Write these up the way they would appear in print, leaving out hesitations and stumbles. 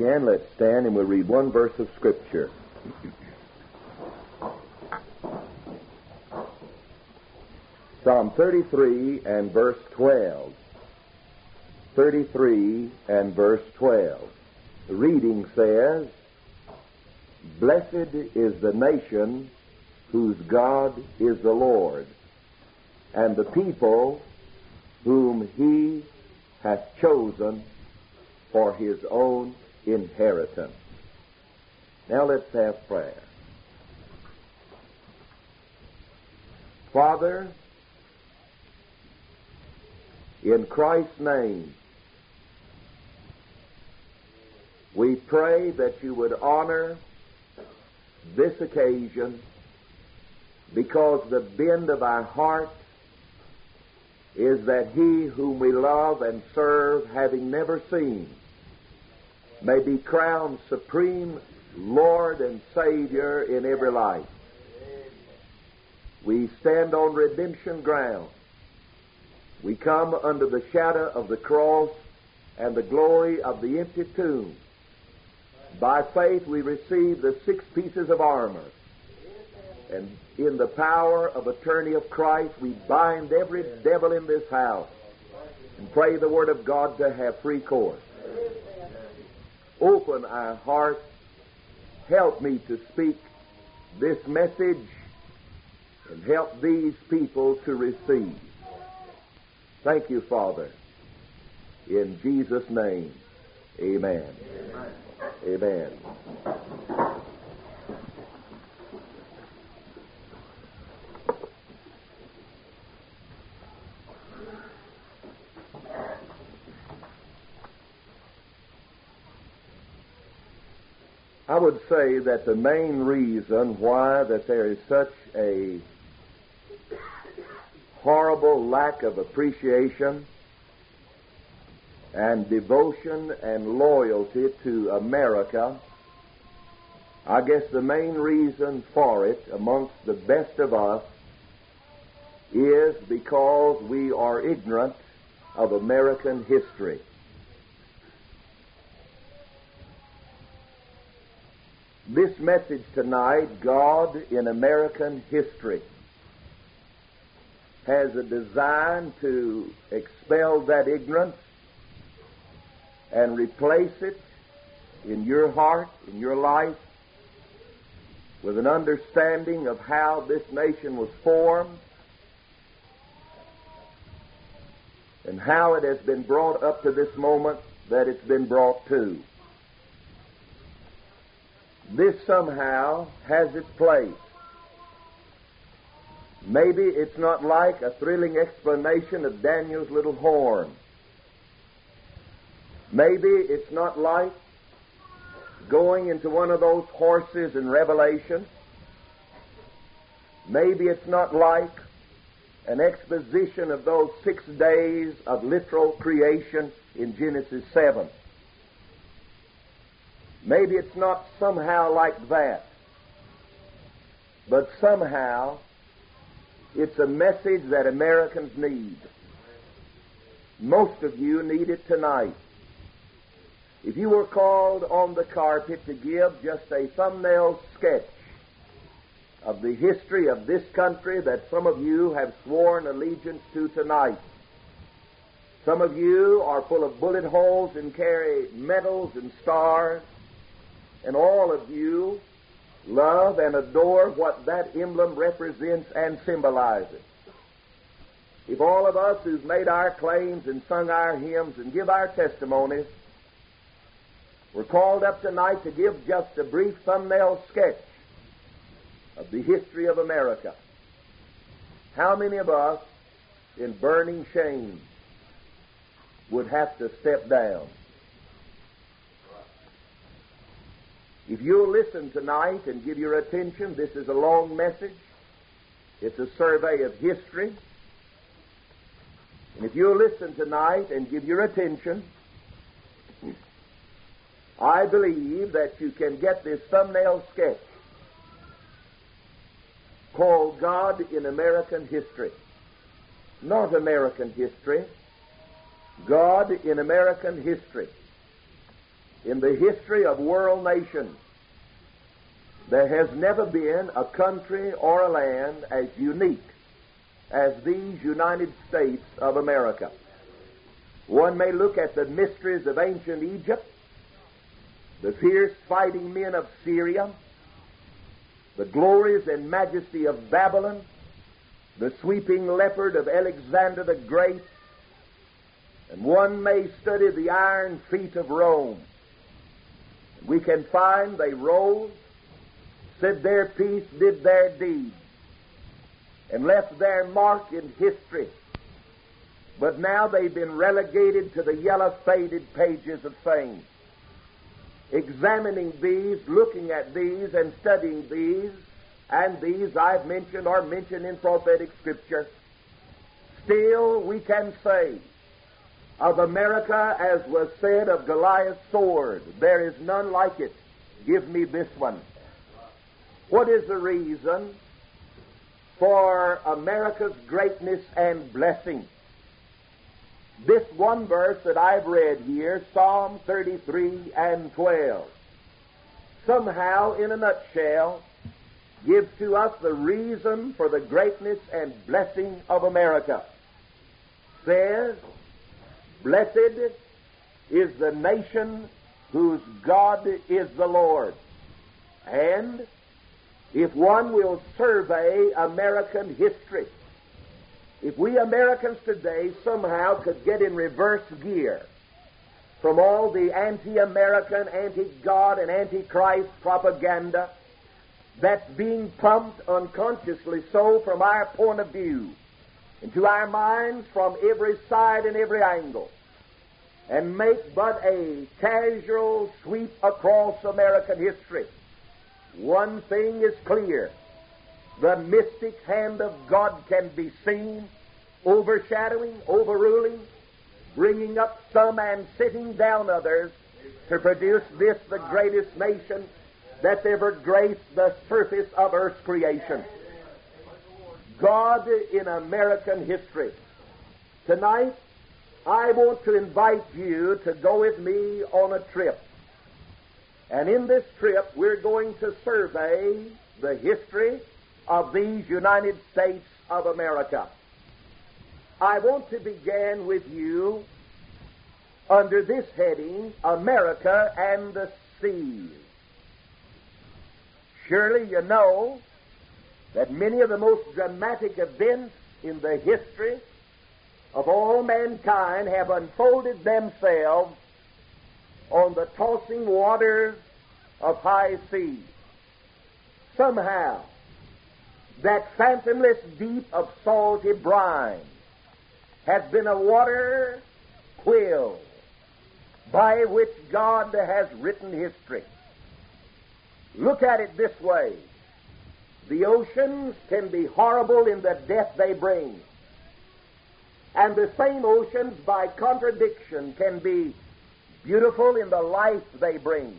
can, let's stand and we'll read one verse of Scripture. Psalm 33 and verse 12. 33 and verse 12. The reading says, "Blessed is the nation whose God is the Lord, and the people whom he hath chosen for his own inheritance." Now let's have prayer. Father, in Christ's name, we pray that you would honor this occasion, because the bend of our heart is that he whom we love and serve, having never seen, may be crowned supreme Lord and Savior in every life. We stand on redemption ground. We come under the shadow of the cross and the glory of the empty tomb. By faith we receive the 6 pieces of armor. And in the power of attorney of Christ, we bind every devil in this house and pray the Word of God to have free course. Open our hearts. Help me to speak this message and help these people to receive. Thank you, Father. In Jesus' name, amen. Amen. I would say that the main reason why that there is such a horrible lack of appreciation and devotion and loyalty to America, I guess the main reason for it amongst the best of us is because we are ignorant of American history. This message tonight, God in American History, has a design to expel that ignorance and replace it in your heart, in your life, with an understanding of how this nation was formed and how it has been brought up to this moment that it's been brought to. This somehow has its place. Maybe it's not like a thrilling explanation of Daniel's little horn. Maybe it's not like going into one of those horses in Revelation. Maybe it's not like an exposition of those 6 days of literal creation in Genesis 7. Maybe it's not somehow like that. But somehow it's a message that Americans need. Most of you need it tonight. If you were called on the carpet to give just a thumbnail sketch of the history of this country that some of you have sworn allegiance to tonight, some of you are full of bullet holes and carry medals and stars, and all of you love and adore what that emblem represents and symbolizes. If all of us who've made our claims and sung our hymns and give our testimonies were called up tonight to give just a brief thumbnail sketch of the history of America, how many of us in burning shame would have to step down? If you'll listen tonight and give your attention, this is a long message. It's a survey of history. And if you'll listen tonight and give your attention, I believe that you can get this thumbnail sketch called God in American History. Not American history, God in American history. In the history of world nations, there has never been a country or a land as unique as these United States of America. One may look at the mysteries of ancient Egypt, the fierce fighting men of Syria, the glories and majesty of Babylon, the sweeping leopard of Alexander the Great, and one may study the iron feet of Rome. We can find they rose, said their piece, did their deed, and left their mark in history. But now they've been relegated to the yellow faded pages of fame. Examining these, looking at these, and studying these, and these I've mentioned or mentioned in prophetic scripture, still we can say of America, as was said of Goliath's sword, there is none like it. Give me this one. What is the reason for America's greatness and blessing? This one verse that I've read here, Psalm 33 and 12, somehow, in a nutshell, gives to us the reason for the greatness and blessing of America. Says, "Blessed is the nation whose God is the Lord." And if one will survey American history, if we Americans today somehow could get in reverse gear from all the anti-American, anti-God, and anti-Christ propaganda that's being pumped unconsciously so from our point of view into our minds from every side and every angle, and make but a casual sweep across American history, one thing is clear. The mystic hand of God can be seen, overshadowing, overruling, bringing up some and sitting down others to produce this, the greatest nation that's ever graced the surface of earth's creation. God in American history. Tonight, I want to invite you to go with me on a trip. And in this trip, we're going to survey the history of these United States of America. I want to begin with you under this heading, America and the Seas. Surely you know that many of the most dramatic events in the history of all mankind have unfolded themselves on the tossing waters of high seas. Somehow, that fathomless deep of salty brine has been a water quill by which God has written history. Look at it this way. The oceans can be horrible in the death they bring, and the same oceans, by contradiction, can be beautiful in the life they bring.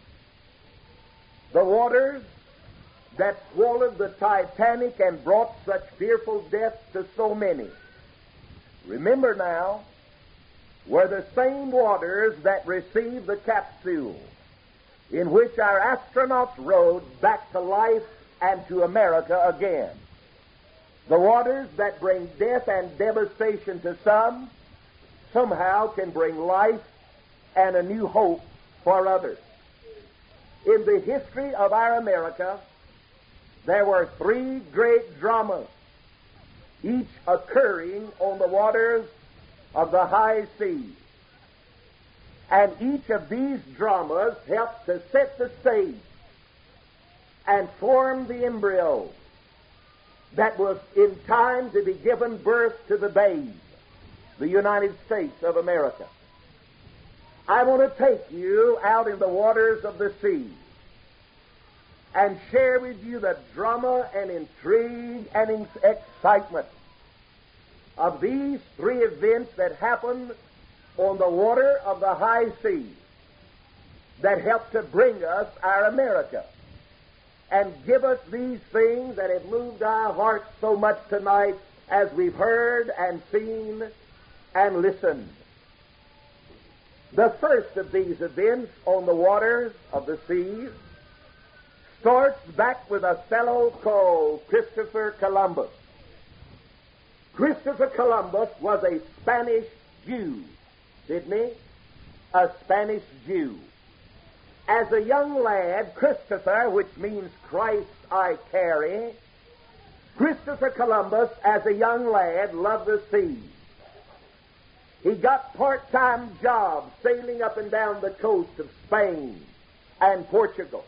The waters that swallowed the Titanic and brought such fearful death to so many, remember now, were the same waters that received the capsule in which our astronauts rode back to life and to America again. The waters that bring death and devastation to some somehow can bring life and a new hope for others. In the history of our America, there were three great dramas, each occurring on the waters of the high seas. And each of these dramas helped to set the stage and form the embryo that was in time to be given birth to the babe, the United States of America. I want to take you out in the waters of the sea and share with you the drama and intrigue and excitement of these three events that happened on the water of the high seas that helped to bring us our America and give us these things that have moved our hearts so much tonight as we've heard and seen and listened. The first of these events on the waters of the seas starts back with a fellow called Christopher Columbus. Christopher Columbus was a Spanish Jew, didn't he? A Spanish Jew. As a young lad, Christopher, which means Christ I carry, Christopher Columbus, as a young lad, loved the sea. He got part-time jobs sailing up and down the coast of Spain and Portugal.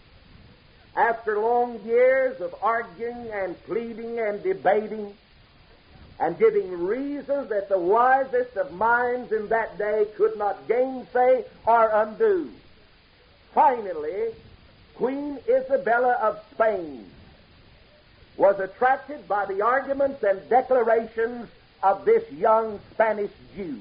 After long years of arguing and pleading and debating and giving reasons that the wisest of minds in that day could not gainsay or undo, finally, Queen Isabella of Spain was attracted by the arguments and declarations of this young Spanish Jew,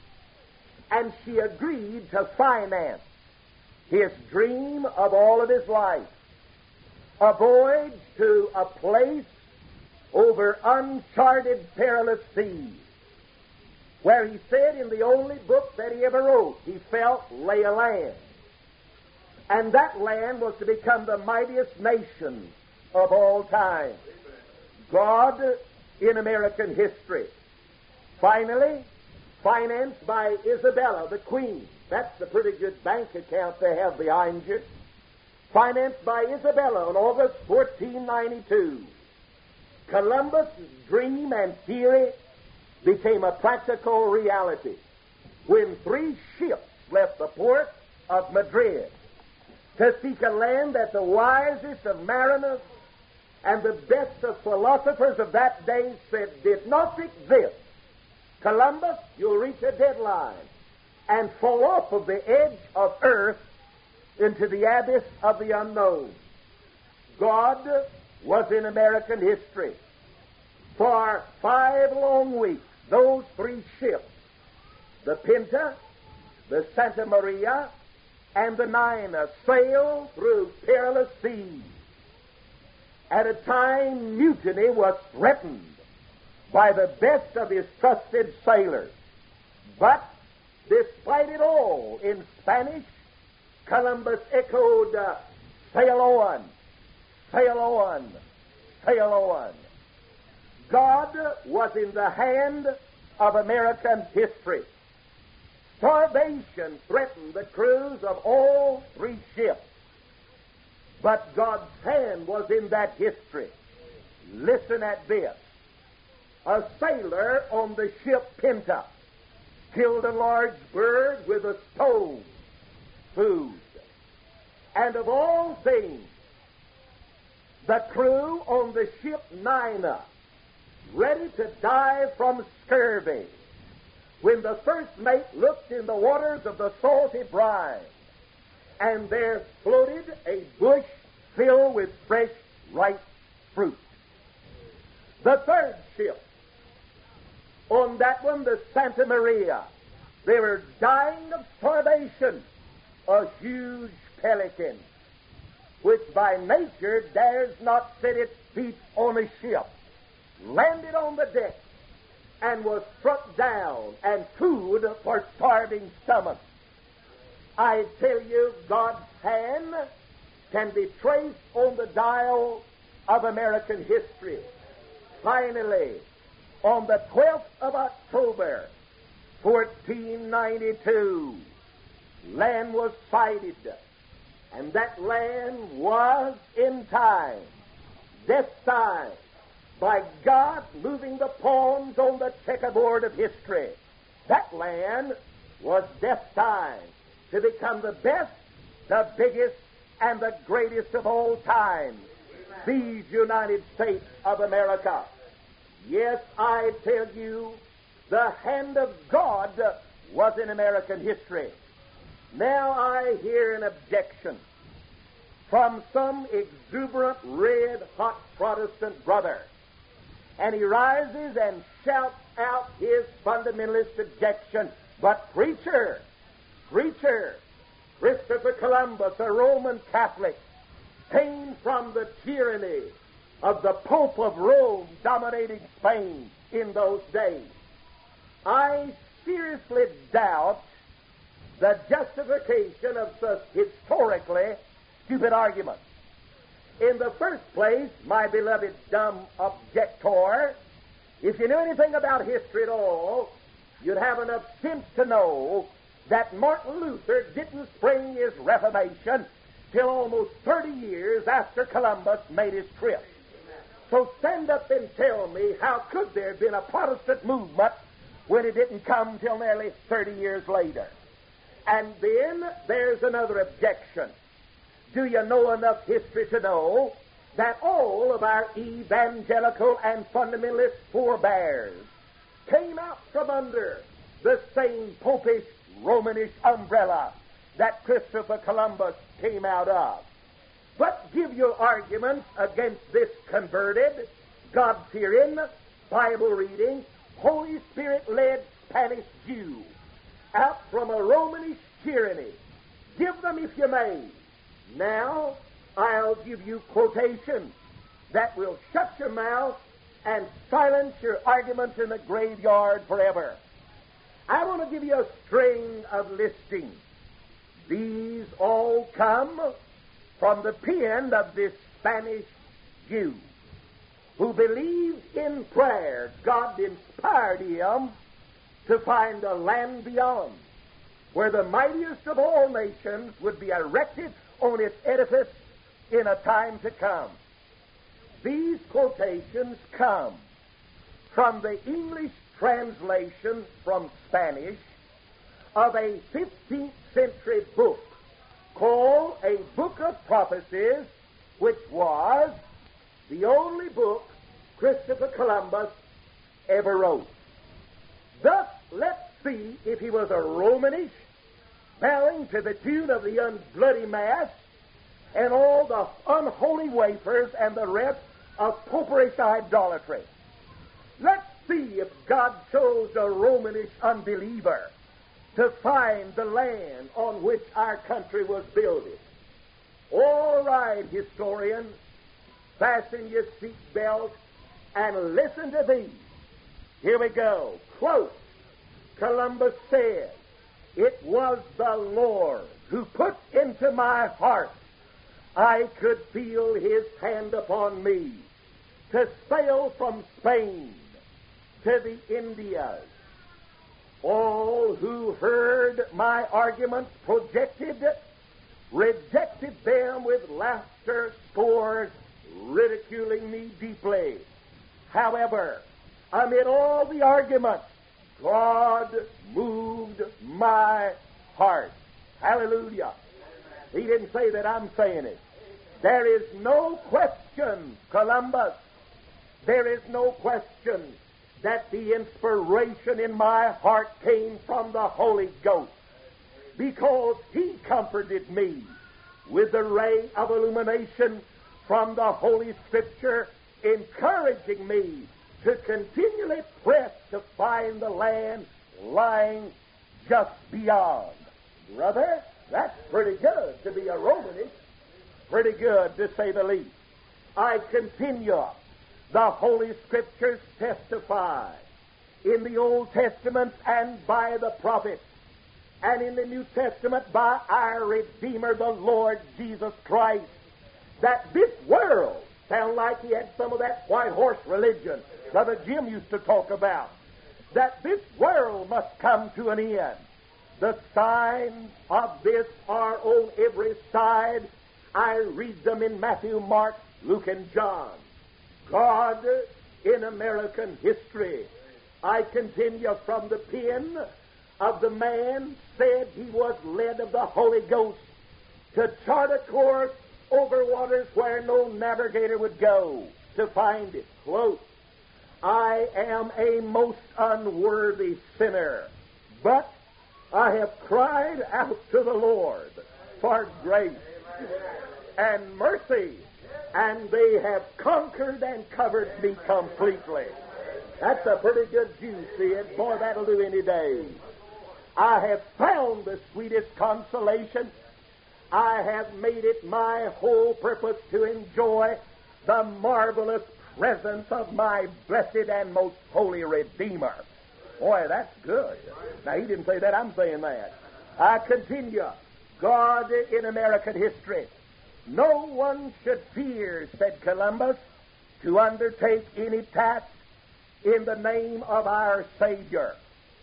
and she agreed to finance his dream of all of his life, a voyage to a place over uncharted, perilous seas, where he said in the only book that he ever wrote, he felt lay a land. And that land was to become the mightiest nation of all time. God in American history. Finally, financed by Isabella, the Queen. That's a pretty good bank account to have behind you. Financed by Isabella on August 1492. Columbus' dream and theory became a practical reality when 3 ships left the port of Madrid to seek a land that the wisest of mariners and the best of philosophers of that day said did not exist. Columbus, you'll reach a deadline and fall off of the edge of earth into the abyss of the unknown. God was in American history. For 5 long weeks, those 3 ships, the Pinta, the Santa Maria, and the Nina, sailed through perilous seas. At a time, mutiny was threatened by the best of his trusted sailors. But, despite it all, in Spanish, Columbus echoed, sail on, sail on, sail on. God was in the hand of American history. Starvation threatened the crews of all 3 ships. But God's hand was in that history. Listen at this. A sailor on the ship Pinta killed a large bird with a stone, food. And of all things, the crew on the ship Nina, ready to die from scurvy, when the first mate looked in the waters of the salty brine, and there floated a bush filled with fresh, ripe fruit. The 3rd ship, on that one, the Santa Maria, they were dying of starvation. A huge pelican, which by nature dares not set its feet on a ship, landed on the deck and was struck down and food for starving stomachs. I tell you, God's hand can be traced on the dial of American history. Finally, on the 12th of October, 1492, land was sighted, and that land was in time, destined by God moving the pawns on the checkerboard of history. That land was destined to become the best, the biggest, and the greatest of all time, these United States of America. Yes, I tell you, the hand of God was in American history. Now I hear an objection from some exuberant, red-hot Protestant brother, and he rises and shouts out his fundamentalist objection. But preacher, Christopher Columbus, a Roman Catholic, came from the tyranny of the Pope of Rome dominating Spain in those days. I seriously doubt the justification of such historically stupid arguments. In the first place, my beloved dumb objector, if you knew anything about history at all, you'd have enough sense to know that Martin Luther didn't spring his Reformation till almost 30 years after Columbus made his trip. So stand up and tell me, how could there have been a Protestant movement when it didn't come till nearly 30 years later? And then there's another objection. Do you know enough history to know that all of our evangelical and fundamentalist forebears came out from under the same popish Romanish umbrella that Christopher Columbus came out of? But give your arguments against this converted, God-fearing, Bible-reading, Holy Spirit-led Spanish Jew out from a Romanish tyranny. Give them if you may. Now, I'll give you quotations that will shut your mouth and silence your arguments in the graveyard forever. I want to give you a string of listings. These all come from the pen of this Spanish Jew who believed in prayer. God inspired him to find a land beyond, where the mightiest of all nations would be erected on its edifice in a time to come. These quotations come from the English translation from Spanish of a 15th century book called A Book of Prophecies, which was the only book Christopher Columbus ever wrote. Thus, let's see if he was a Romanish, bowing to the tune of the unbloody Mass and all the unholy wafers and the rest of poperish idolatry. Let's see if God chose a Romanish unbeliever to find the land on which our country was builded. All right, historians, fasten your seatbelt and listen to these. Here we go. Quote, Columbus said, "It was the Lord who put into my heart, I could feel his hand upon me, to sail from Spain to the Indias. All who heard my arguments rejected them with laughter, scorn, ridiculing me deeply. However, amid all the arguments, God moved my heart." Hallelujah. He didn't say that, I'm saying it. There is no question, Columbus, there is no question that the inspiration in my heart came from the Holy Ghost, because he comforted me with the ray of illumination from the Holy Scripture, encouraging me to continually press to find the land lying just beyond. Brother, that's pretty good to be a Romanist. Pretty good, to say the least. I continue. The Holy Scriptures testify in the Old Testament and by the prophets, and in the New Testament by our Redeemer, the Lord Jesus Christ, that this world, sound like he had some of that white horse religion Brother Jim used to talk about, that this world must come to an end. The signs of this are on every side. I read them in Matthew, Mark, Luke, and John. God in American history, I continue from the pen of the man said he was led of the Holy Ghost to chart a course over waters where no navigator would go to find it. Quote, "I am a most unworthy sinner, but I have cried out to the Lord for grace and mercy, and they have conquered and covered me completely." That's a pretty good Jew, see it? Boy, that'll do any day. I have found the sweetest consolation. I have made it my whole purpose to enjoy the marvelous presence of my blessed and most holy Redeemer. Boy, that's good. Now, he didn't say that. I'm saying that. I continue. God in American history. No one should fear, said Columbus, to undertake any task in the name of our Savior.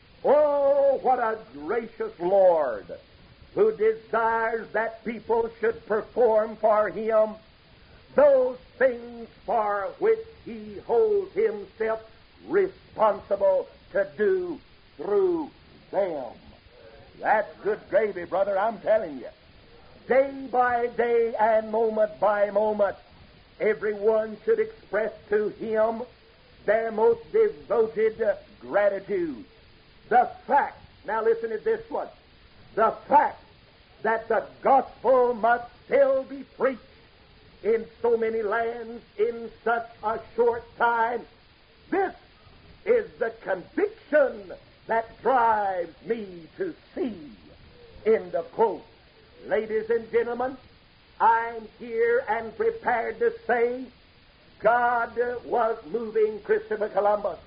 Oh, what a gracious Lord who desires that people should perform for Him those things for which He holds Himself responsible to do through them. That's good gravy, brother, I'm telling you. Day by day and moment by moment, everyone should express to Him their most devoted gratitude. The fact, now listen to this one, the fact that the gospel must still be preached in so many lands in such a short time, this is the conviction that drives me to see. End of quote. Ladies and gentlemen, I'm here and prepared to say God was moving Christopher Columbus.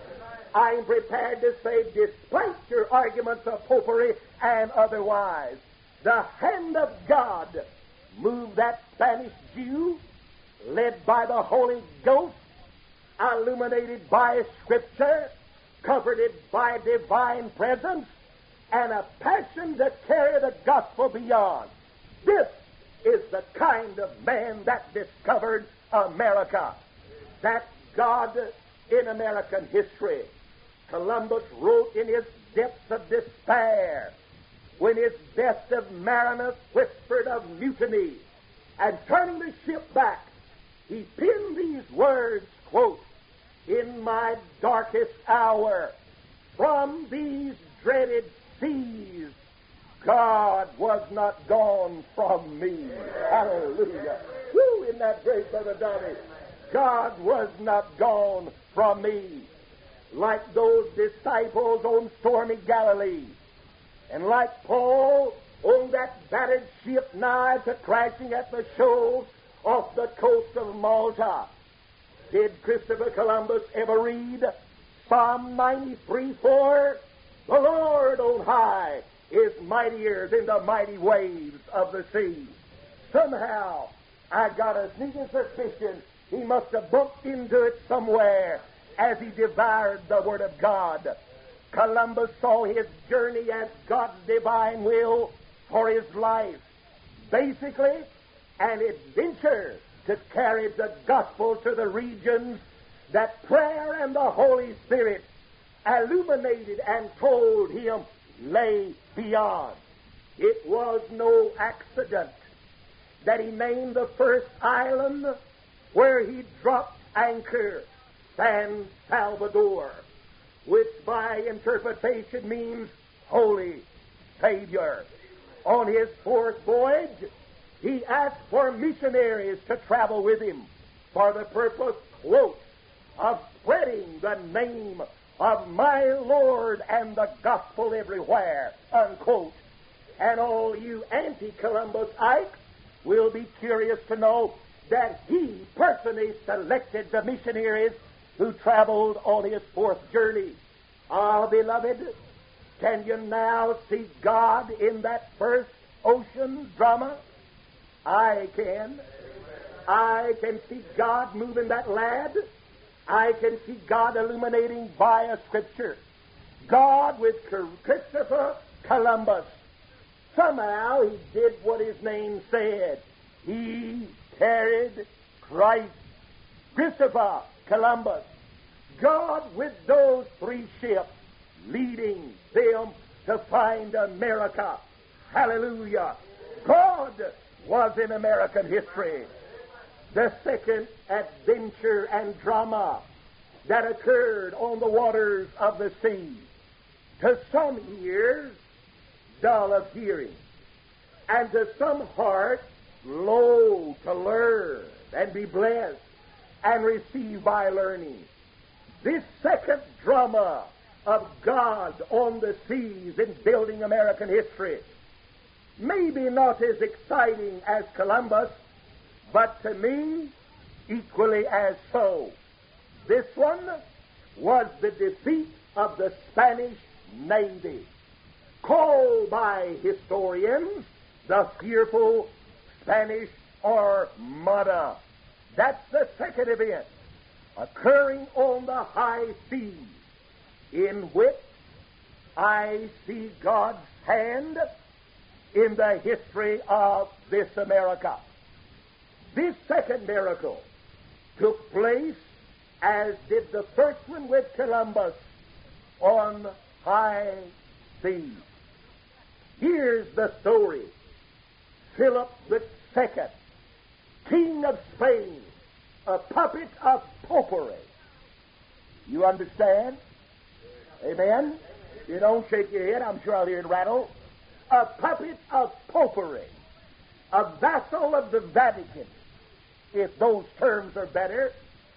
I'm prepared to say, despite your arguments of popery and otherwise, the hand of God moved that Spanish Jew, led by the Holy Ghost, illuminated by Scripture, comforted by divine presence, and a passion to carry the gospel beyond. This is the kind of man that discovered America. That's God in American history. Columbus wrote in his depths of despair, when his best of mariners whispered of mutiny, and turning the ship back, he penned these words, quote, "In my darkest hour, from these dreaded seas, God was not gone from me." Hallelujah. Woo, isn't that great, Brother Donnie? God was not gone from me. Like those disciples on stormy Galilee, and like Paul on that battered ship nigh to crashing at the shoals off the coast of Malta, did Christopher Columbus ever read Psalm 93:4? The Lord on high is mightier than the mighty waves of the sea. Somehow, I got a sneaking suspicion he must have bumped into it somewhere as he devoured the Word of God. Columbus saw his journey as God's divine will for his life. Basically, an adventure to carry the gospel to the regions that prayer and the Holy Spirit illuminated and told him lay beyond. It was no accident that he named the first island where he dropped anchor San Salvador, which by interpretation means Holy Savior. On his fourth voyage, he asked for missionaries to travel with him for the purpose, quote, of spreading the name of my Lord and the gospel everywhere, unquote. And all you anti-Columbusites will be curious to know that he personally selected the missionaries who traveled on his fourth journey. Ah, beloved, can you now see God in that first ocean drama? I can. I can see God moving that lad. I can see God illuminating via Scripture. God with Christopher Columbus. Somehow he did what his name said. He carried Christ. Christopher Columbus. God with those three ships leading them to find America. Hallelujah. God was in American history. The second adventure and drama that occurred on the waters of the sea. To some ears, dull of hearing, and to some hearts, slow to learn and be blessed and receive by learning. This second drama of God on the seas in building American history, maybe not as exciting as Columbus, but to me, equally as so. This one was the defeat of the Spanish Navy. called by historians the fearful Spanish Armada. That's the second event occurring on the high seas, in which I see God's hand in the history of this America. This second miracle took place, as did the first one with Columbus, on high seas. Here's the story. Philip II, King of Spain, a puppet of popery. You understand? Amen? You don't shake your head. I'm sure I'll hear it rattle. A puppet of popery. A vassal of the Vatican, if those terms are better.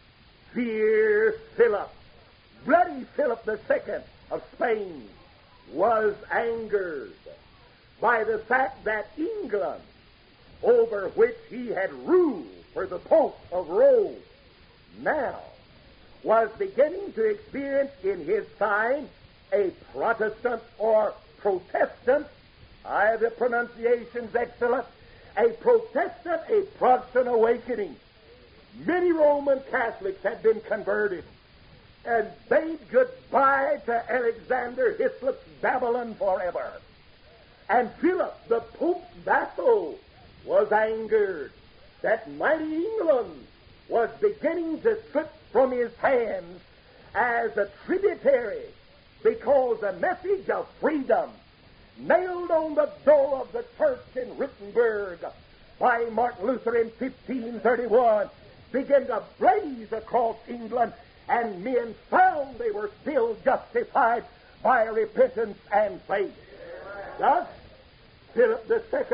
Fierce Philip, bloody Philip II of Spain, was angered by the fact that England, over which he had ruled for the Pope of Rome, now was beginning to experience in his time a Protestant or Protestant, the pronunciation's excellent, a Protestant awakening. Many Roman Catholics had been converted and bade goodbye to Alexander Hislop's Babylon forever. And Philip, the Pope's vassal, was angered that mighty England was beginning to slip from his hands as a tributary, because a message of freedom nailed on the door of the church in Wittenberg by Martin Luther in 1531 began to blaze across England, and men found they were still justified by repentance and faith. Thus, Philip II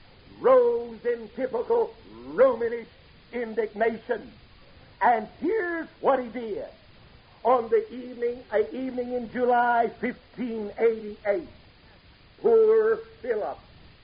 rose in typical Romanish indignation. And here's what he did. On the evening in July 1588, poor Philip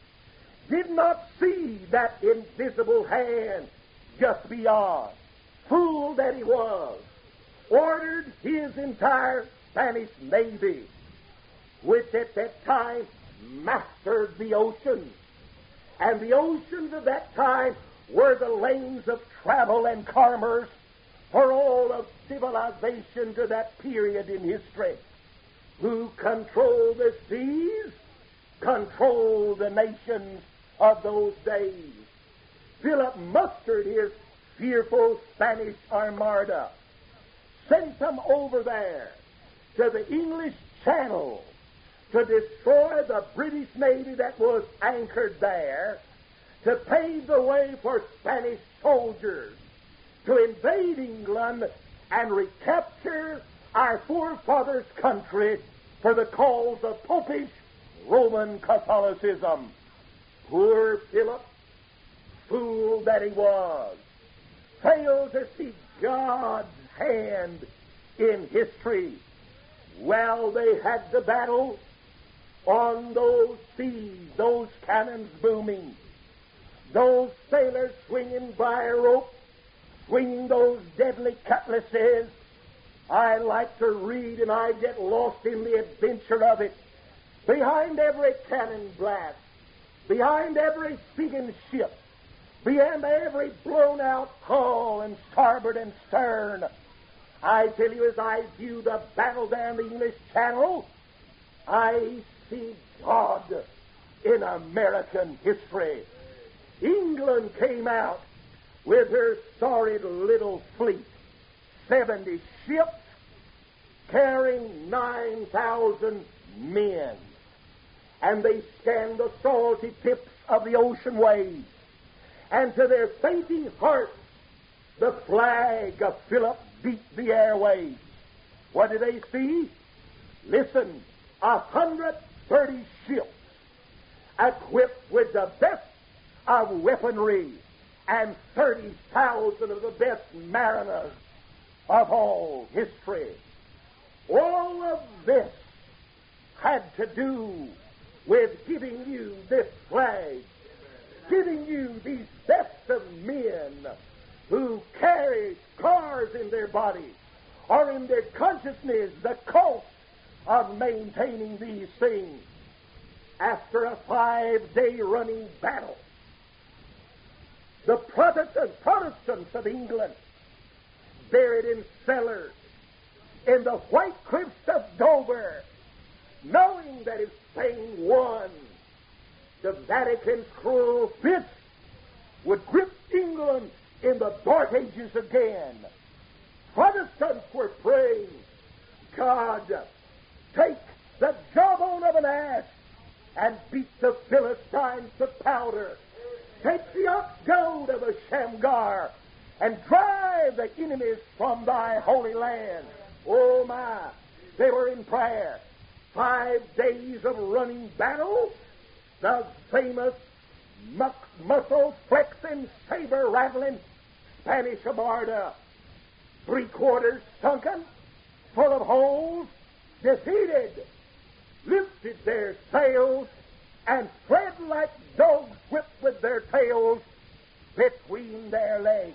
did not see that invisible hand just beyond. Fool that he was, ordered his entire Spanish navy, which at that time mastered the oceans. And the oceans of that time were the lanes of travel and commerce for all of civilization to that period in history. Who controlled the seas, controlled the nations of those days. Philip mustered his fearful Spanish Armada, sent them over there to the English Channel to destroy the British Navy that was anchored there, to pave the way for Spanish soldiers to invade England and recapture our forefathers' country for the cause of Popish Roman Catholicism. Poor Philip, fool that he was, failed to see God's hand in history. Well, they had the battle on those seas, those cannons booming, those sailors swinging by a rope, swinging those deadly cutlasses. I like to read, and I get lost in the adventure of it. Behind every cannon blast, behind every sinking ship, behind every blown-out hull and starboard and stern, I tell you, as I view the battle down the English Channel, I see God in American history. England came out with her sorry little fleet, 70 ships carrying 9,000 men. And they scanned the salty tips of the ocean waves. And to their fainting hearts, the flag of Philip beat the airwaves. What did they see? Listen, 130 ships equipped with the best of weaponry and 30,000 of the best mariners of all history. All of this had to do with giving you this flag, giving you these best of men who carry scars in their bodies or in their consciousness the cost of maintaining these things. after a 5-day running battle, the Protestants of England, buried in cellars in the white cliffs of Dover, knowing that if Spain won, the Vatican's cruel fist would grip England in the dark ages again. Protestants were praying, God, take the jawbone of an ass and beat the Philistines to powder. Take the ox goad of a Shamgar and drive the enemies from thy holy land. Oh my, they were in prayer. 5 days of running battle, the famous muscle-flexing, saber-rattling Spanish Armada, 3/4 sunken, full of holes, defeated, lifted their sails, and fled like dogs whipped with their tails between their legs.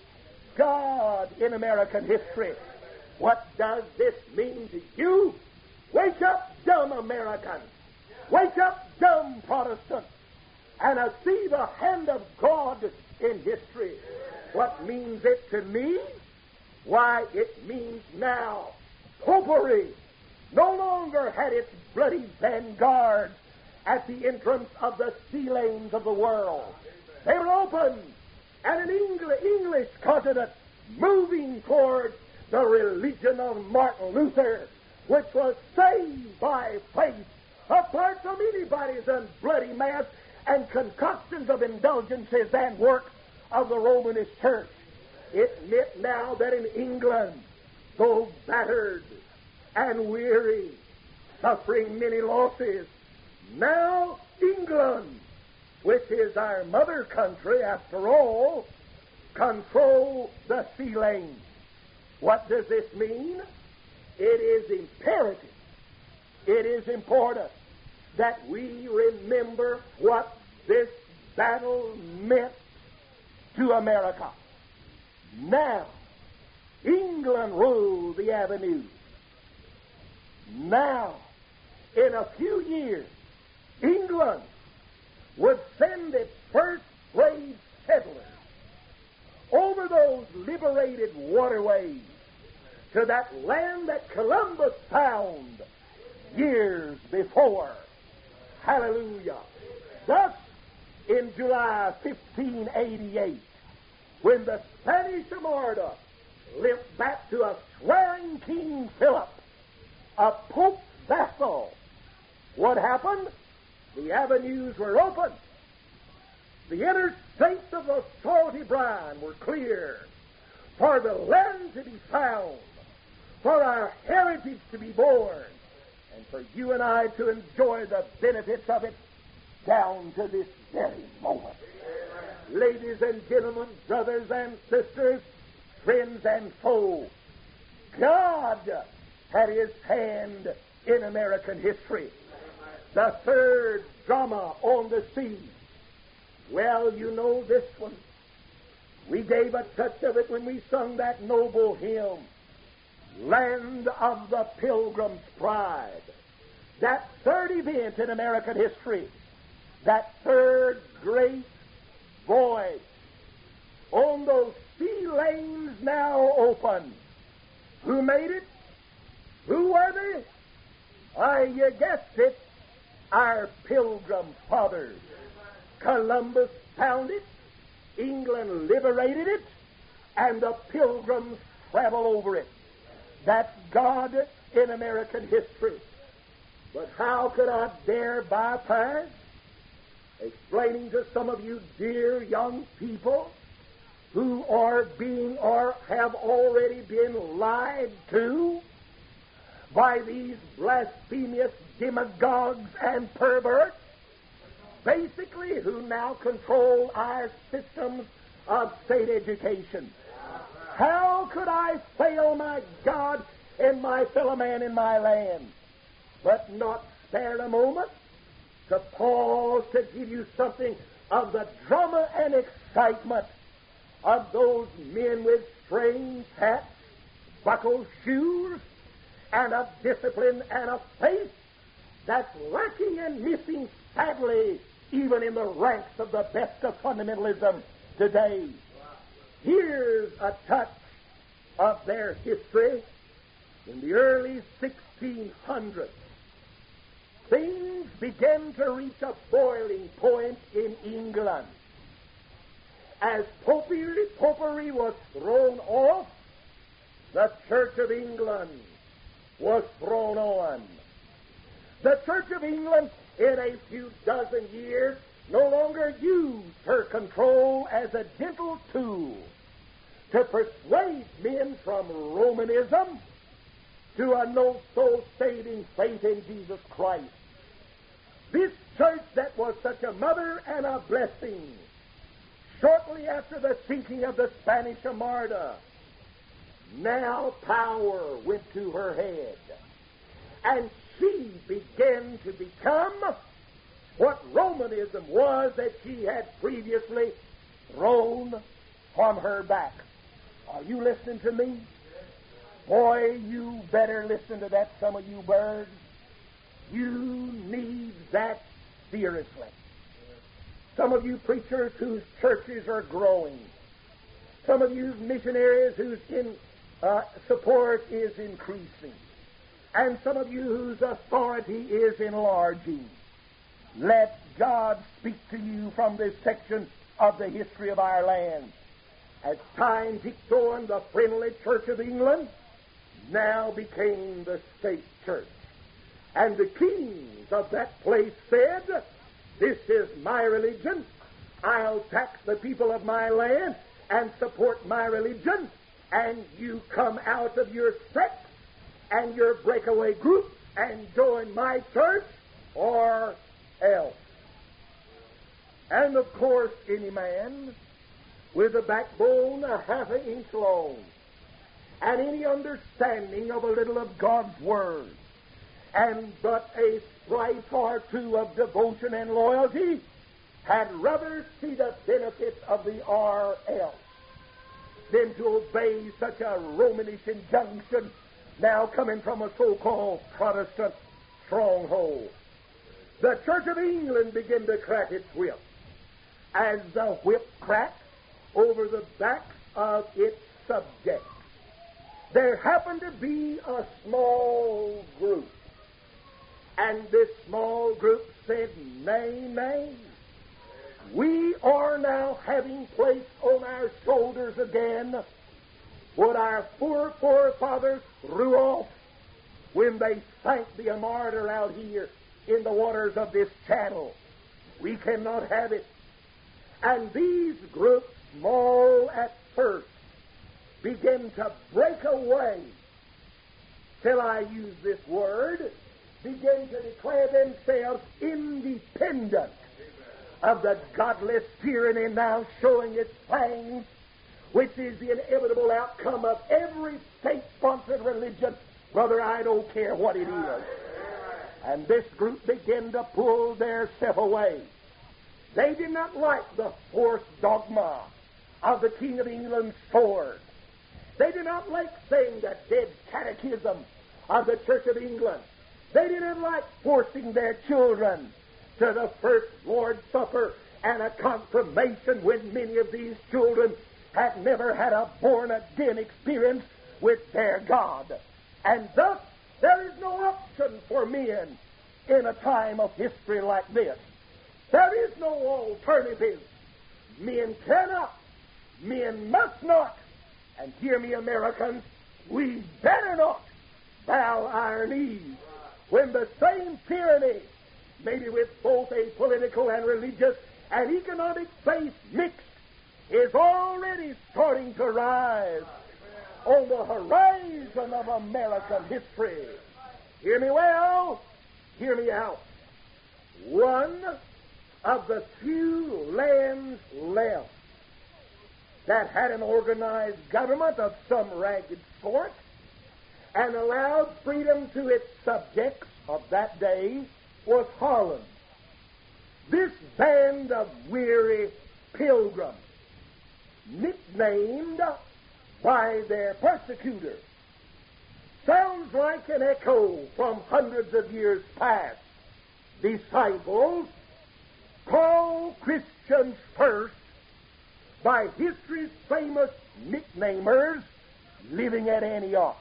God, in American history, what does this mean to you? Wake up, dumb Americans. Wake up, dumb Protestants, and see the hand of God in history. What means it to me? Why, it means now popery no longer had its bloody vanguard at the entrance of the sea lanes of the world. They were open, and an English continent moving toward the religion of Martin Luther, which was saved by faith, apart from anybody's unbloody mass and concoctions of indulgences and works of the Romanist Church. It meant now that in England, though battered and weary, suffering many losses, now England, which is our mother country after all, control the sea lanes. What does this mean? It is imperative, it is important that we remember what this battle meant to America. Now, England ruled the avenue. Now, in a few years, England would send its first brave settlers over those liberated waterways to that land that Columbus found years before. Hallelujah. Thus, in July 1588, when the Spanish Armada limped back to a swearing King Philip, a Pope vassal, what happened? The avenues were open. The interstates of the salty brine were clear for the land to be found, for our heritage to be born, and for you and I to enjoy the benefits of it down to this very moment. Ladies and gentlemen, brothers and sisters, friends and foes, God had His hand in American history. The third drama on the sea. Well, you know this one. We gave a touch of it when we sung that noble hymn, Land of the Pilgrim's Pride. That third event in American history, that third great voyage on those sea lanes now open. Who made it? Who were they? You guessed it, our Pilgrim fathers. Columbus found it, England liberated it, and the Pilgrims traveled over it. That's God in American history. But how could I dare bypass explaining to some of you dear young people who are being or have already been lied to by these blasphemous demagogues and perverts, basically who now control our systems of state education? How could I fail my God and my fellow man in my land, but not spare a moment to pause to give you something of the drama and excitement of those men with strange hats, buckled shoes, and of discipline and of faith that's lacking and missing, sadly, even in the ranks of the best of fundamentalism today. Here's a touch of their history. In the early 1600s, things began to reach a boiling point in England. As popery was thrown off, the Church of England was thrown on. The Church of England, in a few dozen years, no longer used her control as a gentle tool to persuade men from Romanism to a no-soul saving faith in Jesus Christ. This church that was such a mother and a blessing, shortly after the sinking of the Spanish Armada, now power went to her head, and she began to become what Romanism was that she had previously thrown from her back. Are you listening to me? Boy, you better listen to that, some of you birds. You need that seriously. Some of you preachers whose churches are growing. Some of you missionaries whose support is increasing. And some of you whose authority is enlarging. Let God speak to you from this section of the history of our land. As time ticked on, the friendly Church of England now became the state church. And the kings of that place said, "This is my religion. I'll tax the people of my land and support my religion, and you come out of your sects and your breakaway groups and join my church or else." And of course, any man with a backbone a half an inch long and any understanding of a little of God's Word and but a stripe or two of devotion and loyalty had rather see the benefits of the R.L. than to obey such a Romanish injunction now coming from a so-called Protestant stronghold. The Church of England began to crack its whip. As the whip cracked over the backs of its subjects, there happened to be a small group. And this small group said, "Nay, nay, we are now having placed on our shoulders again what our forefathers threw off when they sank the Armada out here in the waters of this channel. We cannot have it." And these groups, small at first, begin to break away, till I use this word, begin to declare themselves independent of the godless tyranny now showing its fangs, which is the inevitable outcome of every state-sponsored religion, brother, I don't care what it is. And this group began to pull theirself away. They did not like the forced dogma of the King of England's sword. They did not like saying the dead catechism of the Church of England. They did not like forcing their children to the first Lord's Supper and a confirmation when many of these children had never had a born-again experience with their God. And thus, there is no option for men in a time of history like this. There is no alternative. Men cannot, men must not, and hear me, Americans, we better not bow our knees when the same tyranny, maybe with both a political and religious and economic faith mixed, is already starting to rise on the horizon of American history. Hear me well, hear me out. One of the few lands left that had an organized government of some ragged sort and allowed freedom to its subjects of that day was Holland. This band of weary pilgrims, nicknamed by their persecutors, sounds like an echo from hundreds of years past disciples call Christians first by history's famous nicknamers living at Antioch.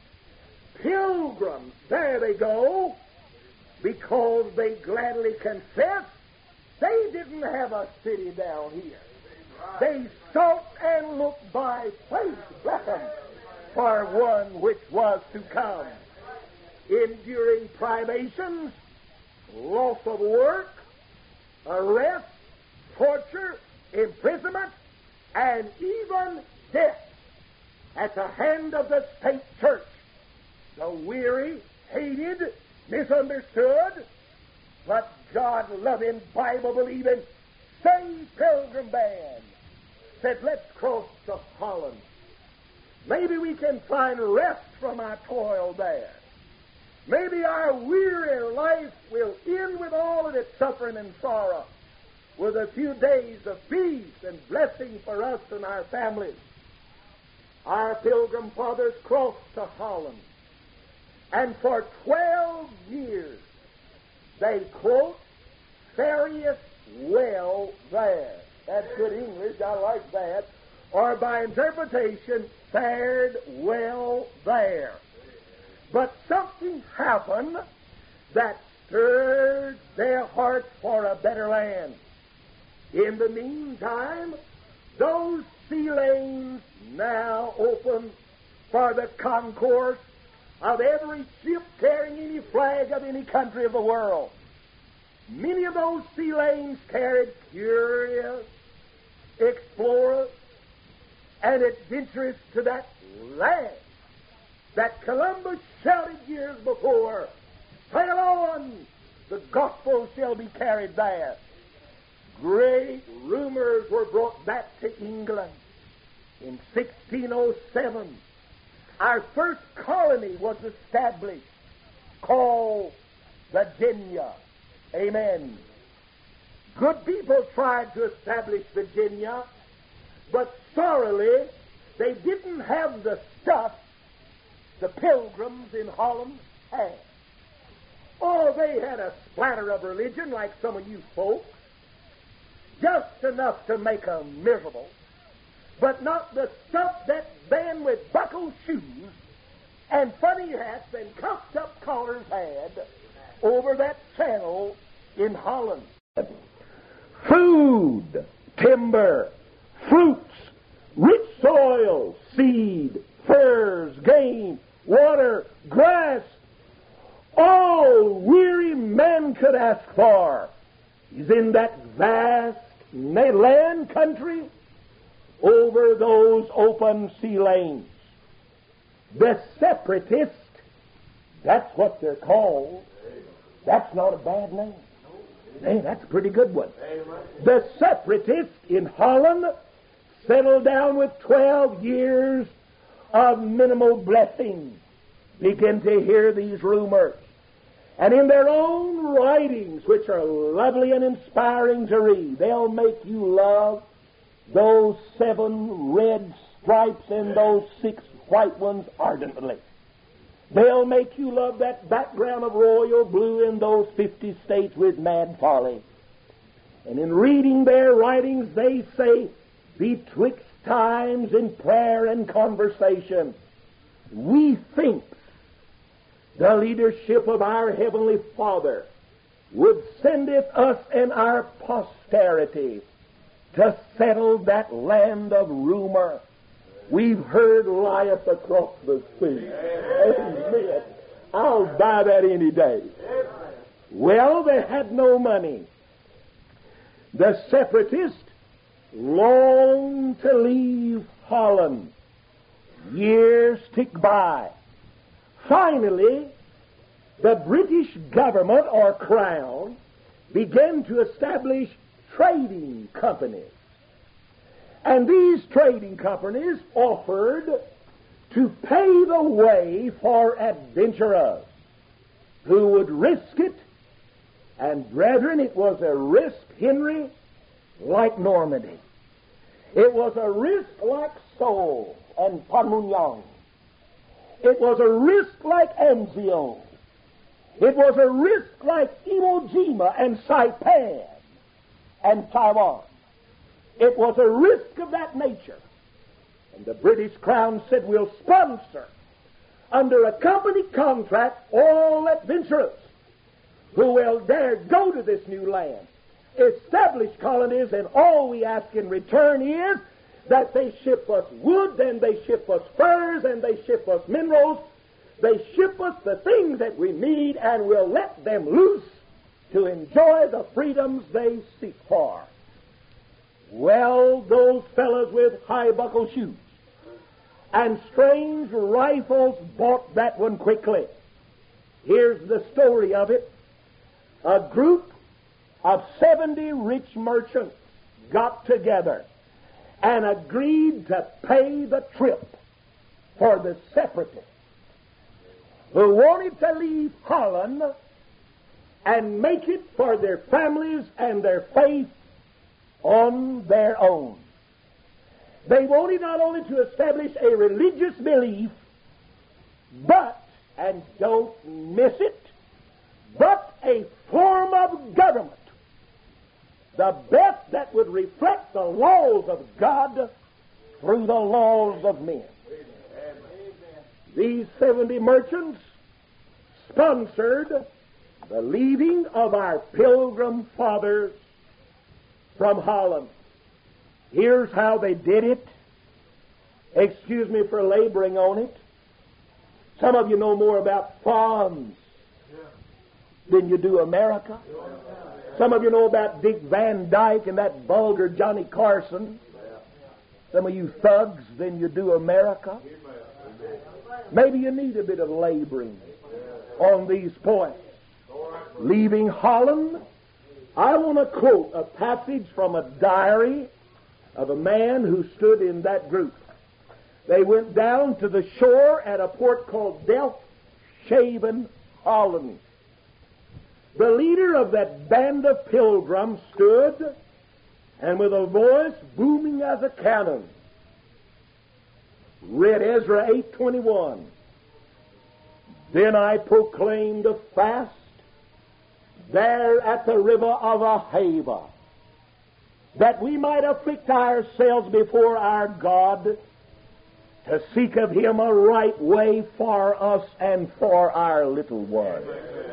Pilgrims, there they go, because they gladly confess they didn't have a city down here. They sought and looked by faith, bless them, for one which was to come. Enduring privations, loss of work, arrest, torture, imprisonment, and even death at the hand of the state church. The weary, hated, misunderstood, but God-loving, Bible-believing, saved pilgrim band said, let's cross to Holland. Maybe we can find rest from our toil there. Maybe our weary life will end with all of its suffering and sorrow, with a few days of peace and blessing for us and our families. Our pilgrim fathers crossed to Holland, and for 12 years they, quote, fared well there. That's good English, I like that. Or by interpretation, fared well there. But something happened that stirred their hearts for a better land. In the meantime, those sea lanes now open for the concourse of every ship carrying any flag of any country of the world. Many of those sea lanes carried curious explorers and adventurers to that land that Columbus shouted years before, sail on, the gospel shall be carried there. Great rumors were brought back to England. In 1607, our first colony was established, called Virginia. Amen. Good people tried to establish Virginia, but sorrily, they didn't have the stuff the pilgrims in Holland had. Oh, they had a splatter of religion like some of you folks, just enough to make 'em miserable, but not the stuff that men with buckled shoes and funny hats and cuffed-up collars had over that channel in Holland. Food, timber, fruits, rich soil, seed, furs, game, water, grass, all weary man could ask for is in that vast land country over those open sea lanes. The separatists, that's what they're called. That's not a bad name. Hey, that's a pretty good one. The separatists in Holland settled down with 12 years of minimal blessing, begin to hear these rumors. And in their own writings, which are lovely and inspiring to read, they'll make you love those 7 red stripes and those 6 white ones ardently. They'll make you love that background of royal blue in those 50 states with mad folly. And in reading their writings, they say, betwixt times in prayer and conversation, we think the leadership of our Heavenly Father would sendeth us and our posterity to settle that land of rumor we've heard lieth across the sea. Amen. I'll buy that any day. Well, they had no money. The separatists longed to leave Holland. Years ticked by. Finally, the British government or crown began to establish trading companies. And these trading companies offered to pay the way for adventurers who would risk it. And brethren, it was a risk, Henry, like Normandy. It was a risk like Seoul and Panmunjom. It was a risk like Anzio. It was a risk like Iwo Jima and Saipan and Taiwan. It was a risk of that nature. And the British Crown said, we'll sponsor under a company contract all adventurers who will dare go to this new land, establish colonies, and all we ask in return is that they ship us wood, and they ship us furs, and they ship us minerals. They ship us the things that we need, and we'll let them loose to enjoy the freedoms they seek for. Well, those fellows with high-buckle shoes and strange rifles bought that one quickly. Here's the story of it. A group of 70 rich merchants got together and agreed to pay the trip for the separatists who wanted to leave Holland and make it for their families and their faith on their own. They wanted not only to establish a religious belief, but, and don't miss it, but a form of government, the best that would reflect the laws of God through the laws of men. These 70 merchants sponsored the leaving of our pilgrim fathers from Holland. Here's how they did it. Excuse me for laboring on it. Some of you know more about farms than you do America. Some of you know about Dick Van Dyke and that vulgar Johnny Carson. Some of you thugs than you do America. Maybe you need a bit of laboring on these points. Leaving Holland, I want to quote a passage from a diary of a man who stood in that group. They went down to the shore at a port called Delfshaven, Holland. The leader of that band of pilgrims stood, and with a voice booming as a cannon, read Ezra 8:21. Then I proclaimed a fast there at the river of Ahava, that we might afflict ourselves before our God, to seek of Him a right way for us and for our little ones.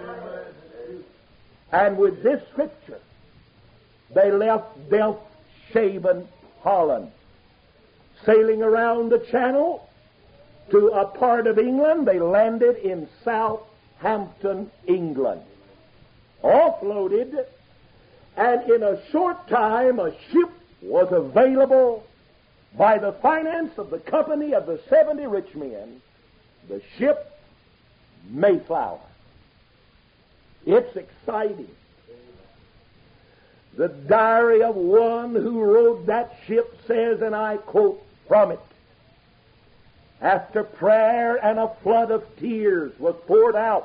And with this scripture, they left Delfshaven, Holland, sailing around the channel to a part of England. They landed in Southampton, England, offloaded, and in a short time a ship was available by the finance of the company of the 70 rich men, the ship Mayflower. It's exciting. The diary of one who rode that ship says, and I quote from it, after prayer and a flood of tears was poured out,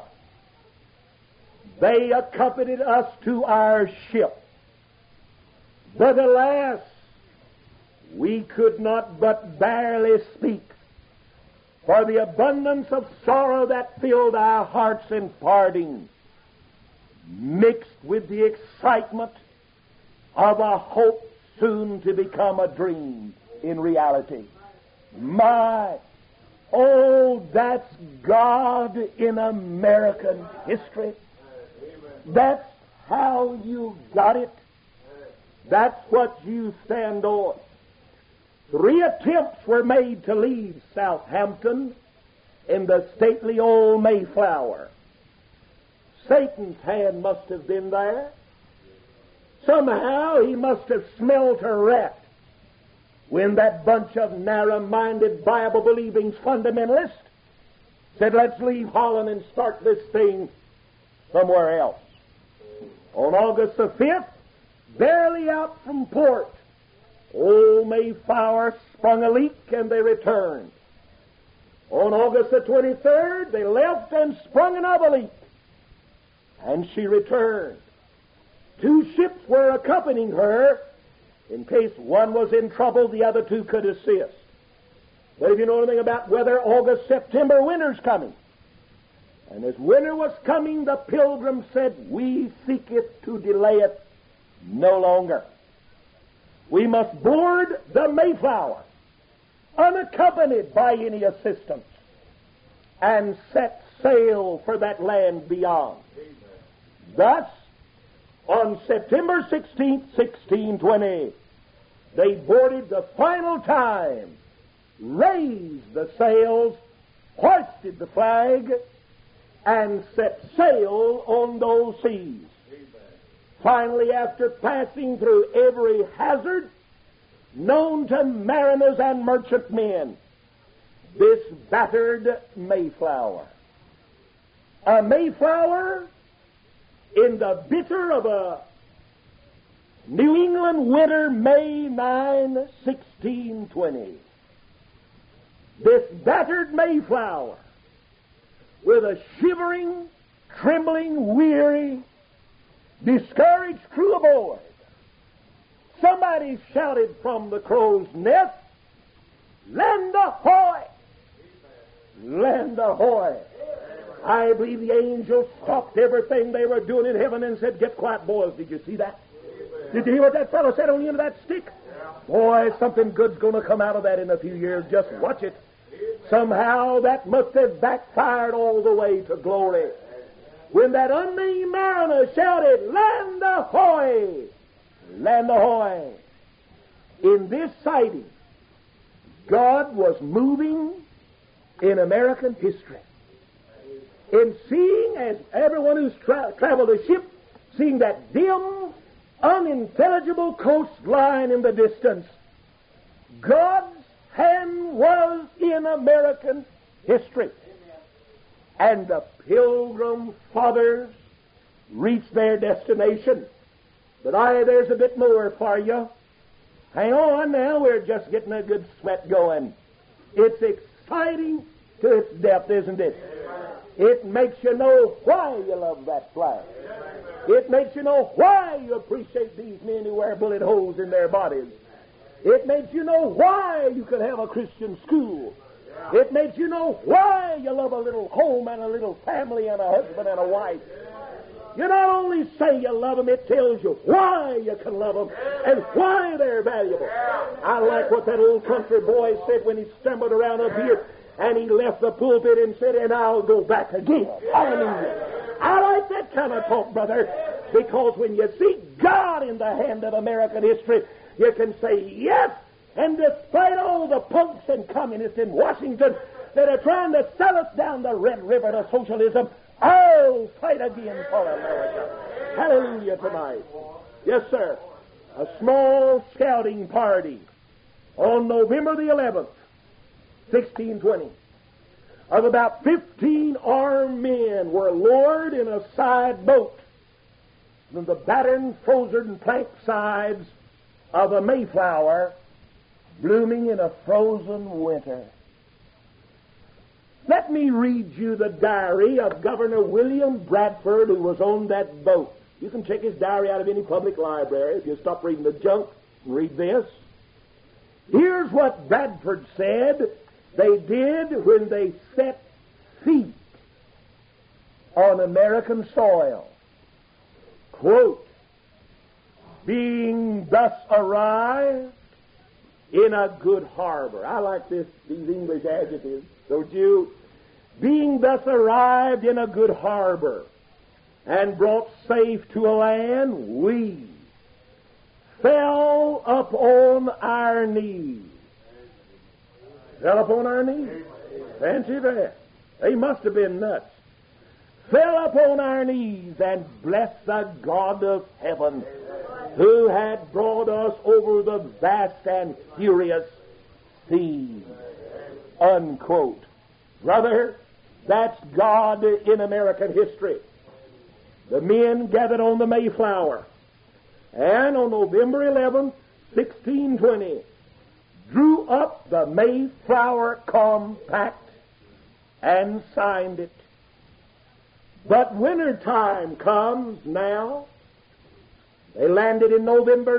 they accompanied us to our ship. But alas, we could not but barely speak, for the abundance of sorrow that filled our hearts in parting, mixed with the excitement of a hope soon to become a dream in reality. My, oh, that's God in American history. That's how you got it. That's what you stand on. 3 attempts were made to leave Southampton in the stately old Mayflower. Satan's hand must have been there. Somehow he must have smelt a rat when that bunch of narrow-minded, Bible-believing fundamentalists said, let's leave Holland and start this thing somewhere else. On August the 5th, barely out from port, old Mayflower sprung a leak and they returned. On August the 23rd, they left and sprung another leak, and she returned. 2 ships were accompanying her. In case one was in trouble, the other 2 could assist. But if you know anything about weather, August, September, winter's coming. And as winter was coming, the Pilgrims said, "We seeketh to delay it no longer. We must board the Mayflower, unaccompanied by any assistance, and set sail for that land beyond." Thus, on September 16th, 1620, they boarded the final time, raised the sails, hoisted the flag, and set sail on those seas. Finally, after passing through every hazard known to mariners and merchantmen, this battered Mayflower, a Mayflower in the bitter of a New England winter, May 9, 1620. This battered Mayflower, with a shivering, trembling, weary, discouraged crew aboard, somebody shouted from the crow's nest, "Land ahoy! Land ahoy!" I believe the angels stopped everything they were doing in heaven and said, "Get quiet, boys." Did you see that? Did you hear what that fellow said on the end of that stick? Boy, something good's going to come out of that in a few years. Just watch it. Somehow that must have backfired all the way to glory. When that unnamed mariner shouted, "Land ahoy! Land ahoy!" In this sighting, God was moving in American history. In seeing, as everyone who's traveled a ship, seeing that dim, unintelligible coastline in the distance, God's hand was in American history. And the Pilgrim Fathers reached their destination. But there's a bit more for you. Hang on now, we're just getting a good sweat going. It's exciting to its depth, isn't it? It makes you know why you love that flag. It makes you know why you appreciate these men who wear bullet holes in their bodies. It makes you know why you could have a Christian school. It makes you know why you love a little home and a little family and a husband and a wife. You not only say you love them, it tells you why you can love them and why they're valuable. I like what that old country boy said when he stumbled around up here and he left the pulpit and said, "And I'll go back again." Hallelujah. I like that kind of talk, brother, because when you see God in the hand of American history, you can say yes. And despite all the punks and communists in Washington that are trying to sell us down the Red River to socialism, I'll fight again for America. Hallelujah tonight. Yes, sir. A small scouting party on November the 11th, 1620, of about 15 armed men were lowered in a side boat from the battered, frozen plank sides of a Mayflower blooming in a frozen winter. Let me read you the diary of Governor William Bradford, who was on that boat. You can check his diary out of any public library if you stop reading the junk and read this. Here's what Bradford said they did when they set feet on American soil. Quote, "Being thus arrived in a good harbor." I like these English adjectives, don't you? "Being thus arrived in a good harbor and brought safe to a land, we fell upon our knees." Fell upon our knees. Fancy that. They must have been nuts. Fell upon our knees and blessed the God of heaven, who had brought us over the vast and furious sea. Unquote. Brother, that's God in American history. The men gathered on the Mayflower, and on November 11th, 1620, drew up the Mayflower Compact and signed it. But winter time comes now. They landed in November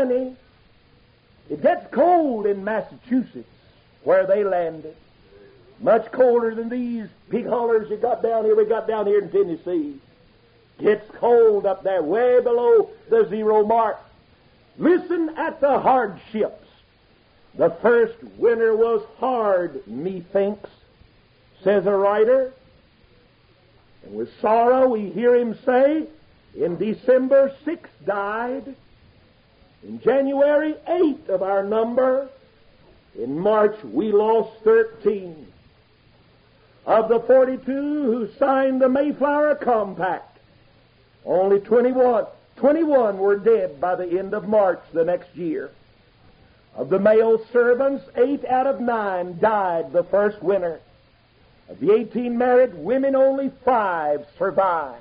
1620. It gets cold in Massachusetts, where they landed. Much colder than these pig hollers we got down here in Tennessee. Gets cold up there, way below the 0 mark. Listen at the hardships. The first winter was hard, methinks, says a writer. And with sorrow we hear him say, in December 6 died. In January 8 of our number. In March we lost 13. Of the 42 who signed the Mayflower Compact, only 21 were dead by the end of March the next year. Of the male servants, 8 out of 9 died the first winter. Of the 18 married women, only 5 survived.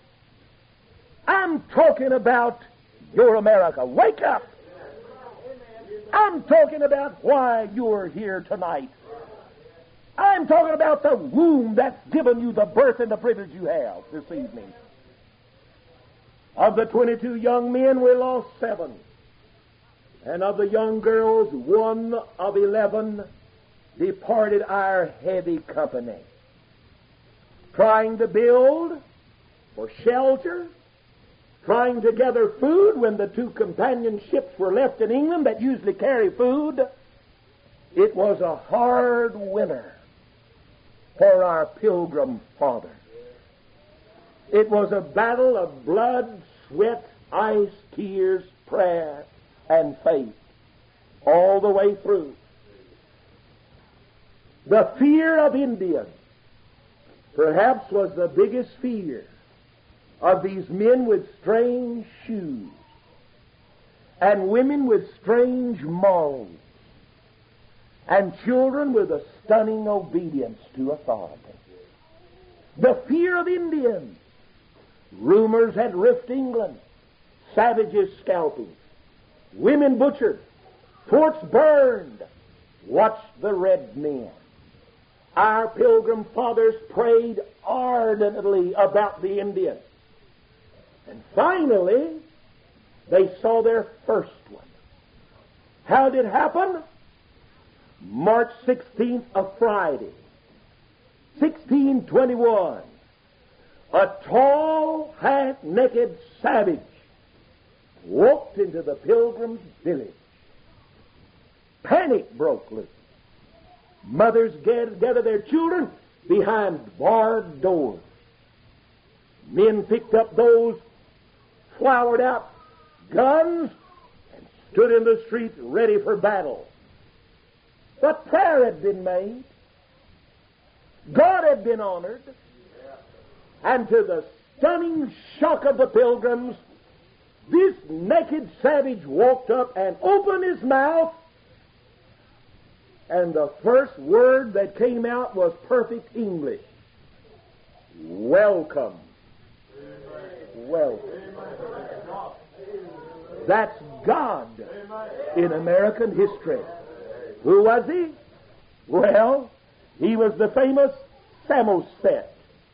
I'm talking about your America. Wake up! I'm talking about why you're here tonight. I'm talking about the womb that's given you the birth and the privilege you have this evening. Of the 22 young men, we lost 7. And of the young girls, 1 of 11 departed our heavy company. Trying to build for shelter, trying to gather food when the 2 companion ships were left in England that usually carry food. It was a hard winter for our Pilgrim Father. It was a battle of blood, sweat, ice, tears, prayer, and faith all the way through. The fear of Indians perhaps was the biggest fear of these men with strange shoes and women with strange morals and children with a stunning obedience to authority. The fear of Indians. Rumors had ripped England. Savages scalping. Women butchered. Forts burned. Watch the red men. Our Pilgrim Fathers prayed ardently about the Indians. And finally, they saw their first one. How did it happen? March 16th, a Friday, 1621. A tall, half-naked savage walked into the Pilgrims' village. Panic broke loose. Mothers gathered their children behind barred doors. Men picked up those flowered-out guns and stood in the streets ready for battle. But prayer had been made. God had been honored. And to the stunning shock of the Pilgrims, this naked savage walked up and opened his mouth, and the first word that came out was perfect English. Welcome. Welcome. That's God in American history. Who was he? Well, he was the famous Samoset,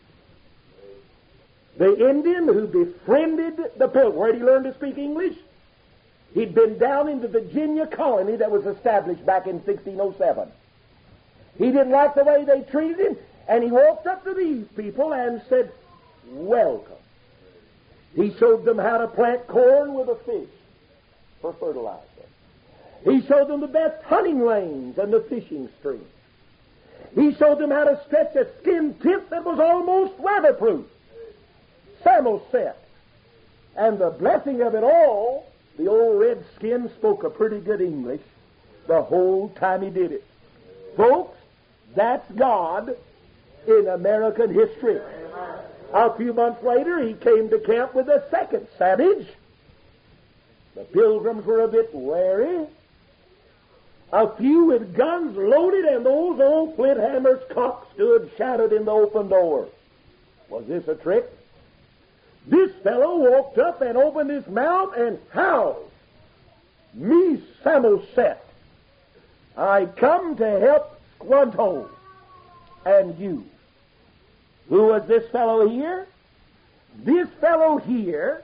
the Indian who befriended the Pilgrims. Where did he learn to speak English? He'd been down in the Virginia colony that was established back in 1607. He didn't like the way they treated him, and he walked up to these people and said, welcome. He showed them how to plant corn with a fish for fertilizer. He showed them the best hunting lanes and the fishing streams. He showed them how to stretch a skin tent that was almost weatherproof. Samoset. And the blessing of it all, the old redskin spoke a pretty good English the whole time he did it. Folks, that's God in American history. A few months later, he came to camp with a second savage. The Pilgrims were a bit wary. A few with guns loaded, and those old flint hammers cocked stood shouted in the open door. Was this a trick? This fellow walked up and opened his mouth and howled. Me, Samoset, I come to help Squanto and you. Who was this fellow here? This fellow here,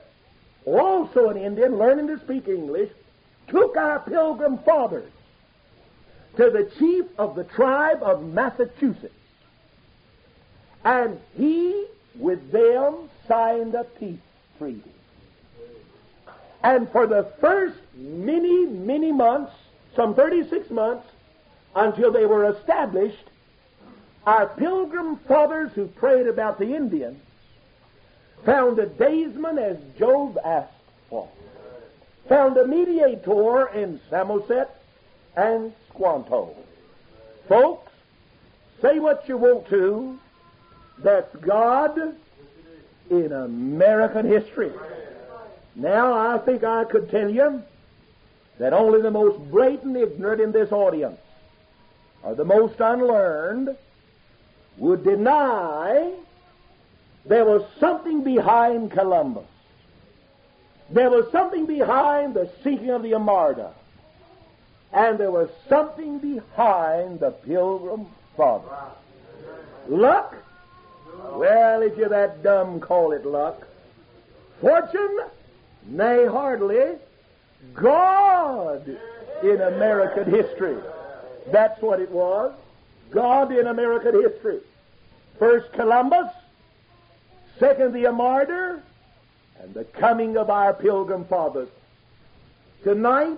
also an Indian learning to speak English, took our Pilgrim Fathers, to the chief of the tribe of Massachusetts. And he, with them, signed a peace treaty. And for the first many months, some 36 months, until they were established, our Pilgrim Fathers who prayed about the Indians found a daysman as Job asked for, found a mediator in Samoset and Squanto. Folks, say what you want to, that's God in American history. Now, I think I could tell you that only the most blatant ignorant in this audience, or the most unlearned, would deny there was something behind Columbus. There was something behind the sinking of the Armada. And there was something behind the Pilgrim Fathers. Luck? Well, if you're that dumb, call it luck. Fortune? Nay, hardly. God in American history. That's what it was. God in American history. First Columbus, second the Armada, and the coming of our Pilgrim Fathers. Tonight,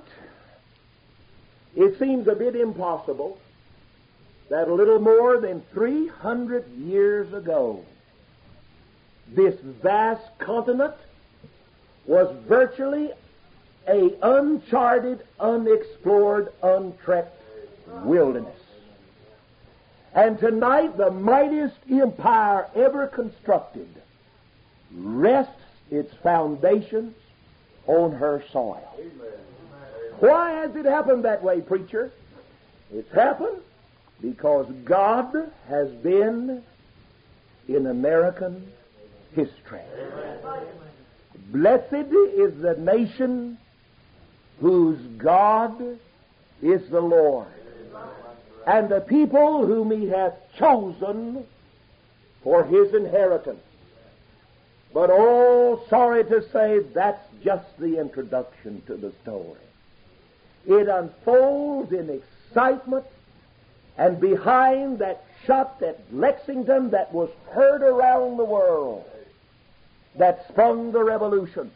it seems a bit impossible that a little more than 300 years ago, this vast continent was virtually an uncharted, unexplored, untrekked wilderness. And tonight, the mightiest empire ever constructed rests its foundations on her soil. Why has it happened that way, preacher? It's happened because God has been in American history. Blessed is the nation whose God is the Lord, and the people whom He hath chosen for His inheritance. But oh, sorry to say, that's just the introduction to the story. It unfolds in excitement, and behind that shot at Lexington that was heard around the world, that sprung the revolution,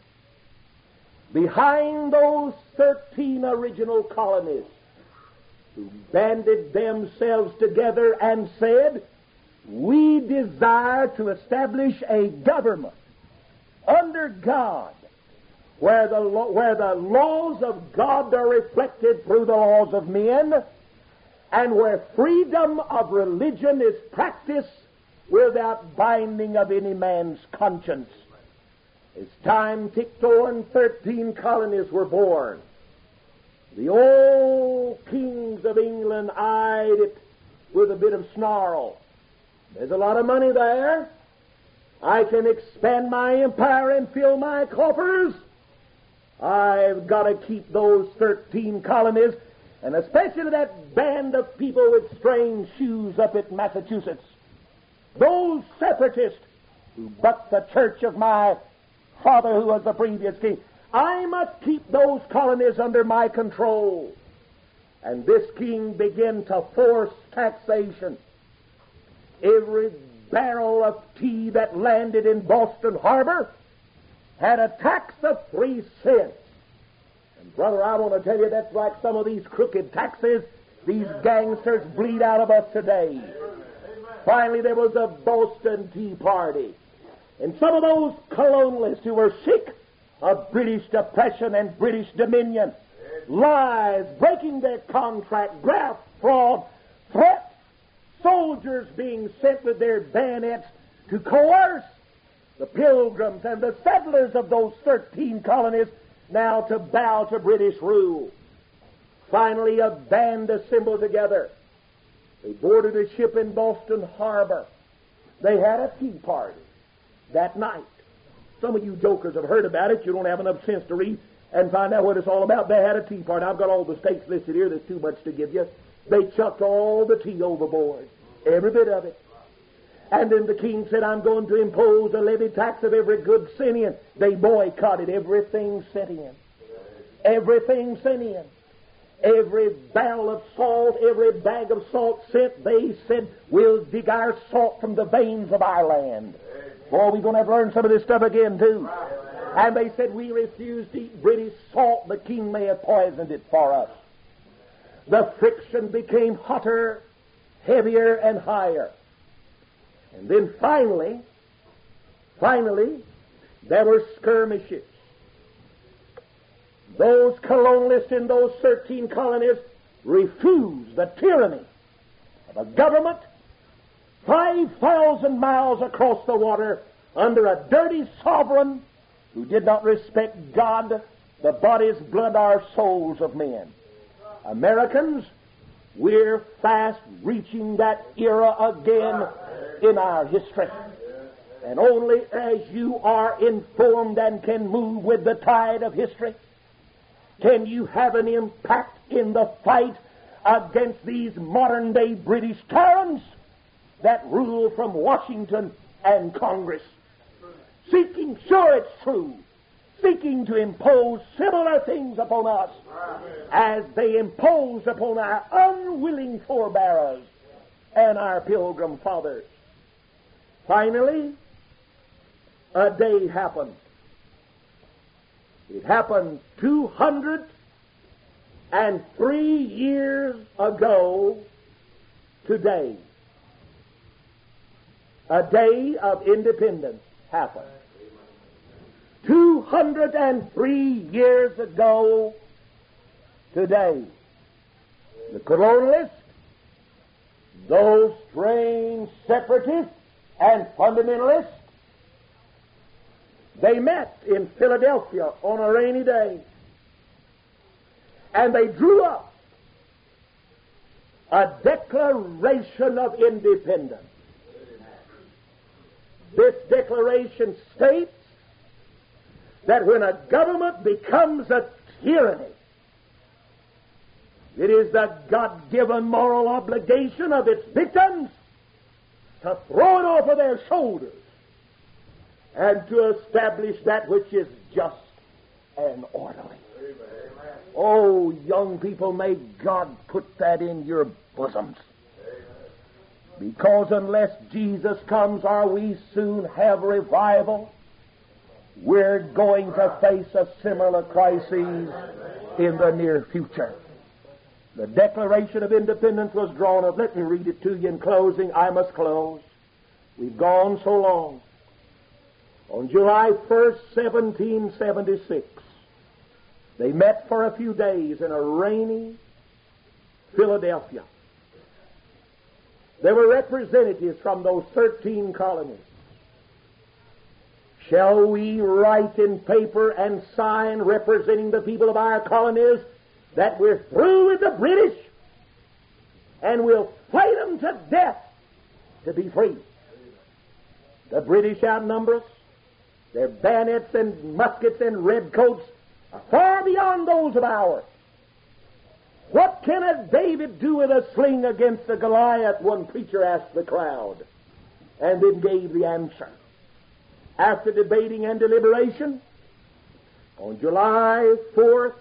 behind those 13 original colonies who banded themselves together and said, we desire to establish a government under God, where the laws of God are reflected through the laws of men, and where freedom of religion is practiced without binding of any man's conscience. As time ticked on, 13 colonies were born. The old kings of England eyed it with a bit of snarl. There's a lot of money there. I can expand my empire and fill my coffers. I've got to keep those 13 colonies, and especially that band of people with strange shoes up at Massachusetts. Those separatists who bucked the church of my father who was the previous king. I must keep those colonies under my control. And this king began to force taxation. Every barrel of tea that landed in Boston Harbor had a tax of 3 cents. And brother, I want to tell you, that's like some of these crooked taxes these gangsters bleed out of us today. Finally, there was a Boston Tea Party. And some of those colonialists who were sick of British oppression and British dominion, lies, breaking their contract, graft, fraud, threats, soldiers being sent with their bayonets to coerce the pilgrims and the settlers of those 13 colonies now to bow to British rule. Finally, a band assembled together. They boarded a ship in Boston Harbor. They had a tea party that night. Some of you jokers have heard about it. You don't have enough sense to read and find out what it's all about. They had a tea party. I've got all the states listed here. There's too much to give you. They chucked all the tea overboard, every bit of it. And then the king said, I'm going to impose a levy tax of every good sent in. They boycotted everything sent in. Everything sent in. Every barrel of salt, every bag of salt sent, they said, we'll dig our salt from the veins of our land. Boy, we're going to have to learn some of this stuff again, too. And they said, we refuse to eat British salt. The king may have poisoned it for us. The friction became hotter, heavier, and higher. And then finally, there were skirmishes. Those colonialists in those 13 colonies refused the tyranny of a government 5,000 miles across the water under a dirty sovereign who did not respect God, the bodies, blood, or souls of men. Americans, we're fast reaching that era again in our history. And only as you are informed and can move with the tide of history can you have an impact in the fight against these modern-day British tyrants that rule from Washington and Congress, seeking, sure it's true, seeking to impose similar things upon us as they imposed upon our unwilling forebears and our pilgrim fathers. Finally, a day happened. It happened 203 years ago today. A day of independence happened. 203 years ago today. The colonialists, those strange separatists and fundamentalists, they met in Philadelphia on a rainy day, and they drew up a Declaration of Independence. This declaration states that when a government becomes a tyranny, it is the God-given moral obligation of its victims to throw it off of their shoulders and to establish that which is just and orderly. Amen. Oh, young people, may God put that in your bosoms. Amen. Because unless Jesus comes, or we soon have revival, we're going to face a similar crisis in the near future. The Declaration of Independence was drawn up. Let me read it to you in closing. I must close. We've gone so long. On July 1st, 1776, they met for a few days in a rainy Philadelphia. There were representatives from those 13 colonies. Shall we write in paper and sign representing the people of our colonies that we're through with the British and we'll fight them to death to be free? The British outnumber us. Their bayonets and muskets and redcoats are far beyond those of ours. What can a David do with a sling against a Goliath? One preacher asked the crowd, and then gave the answer. After debating and deliberation, on July 4th,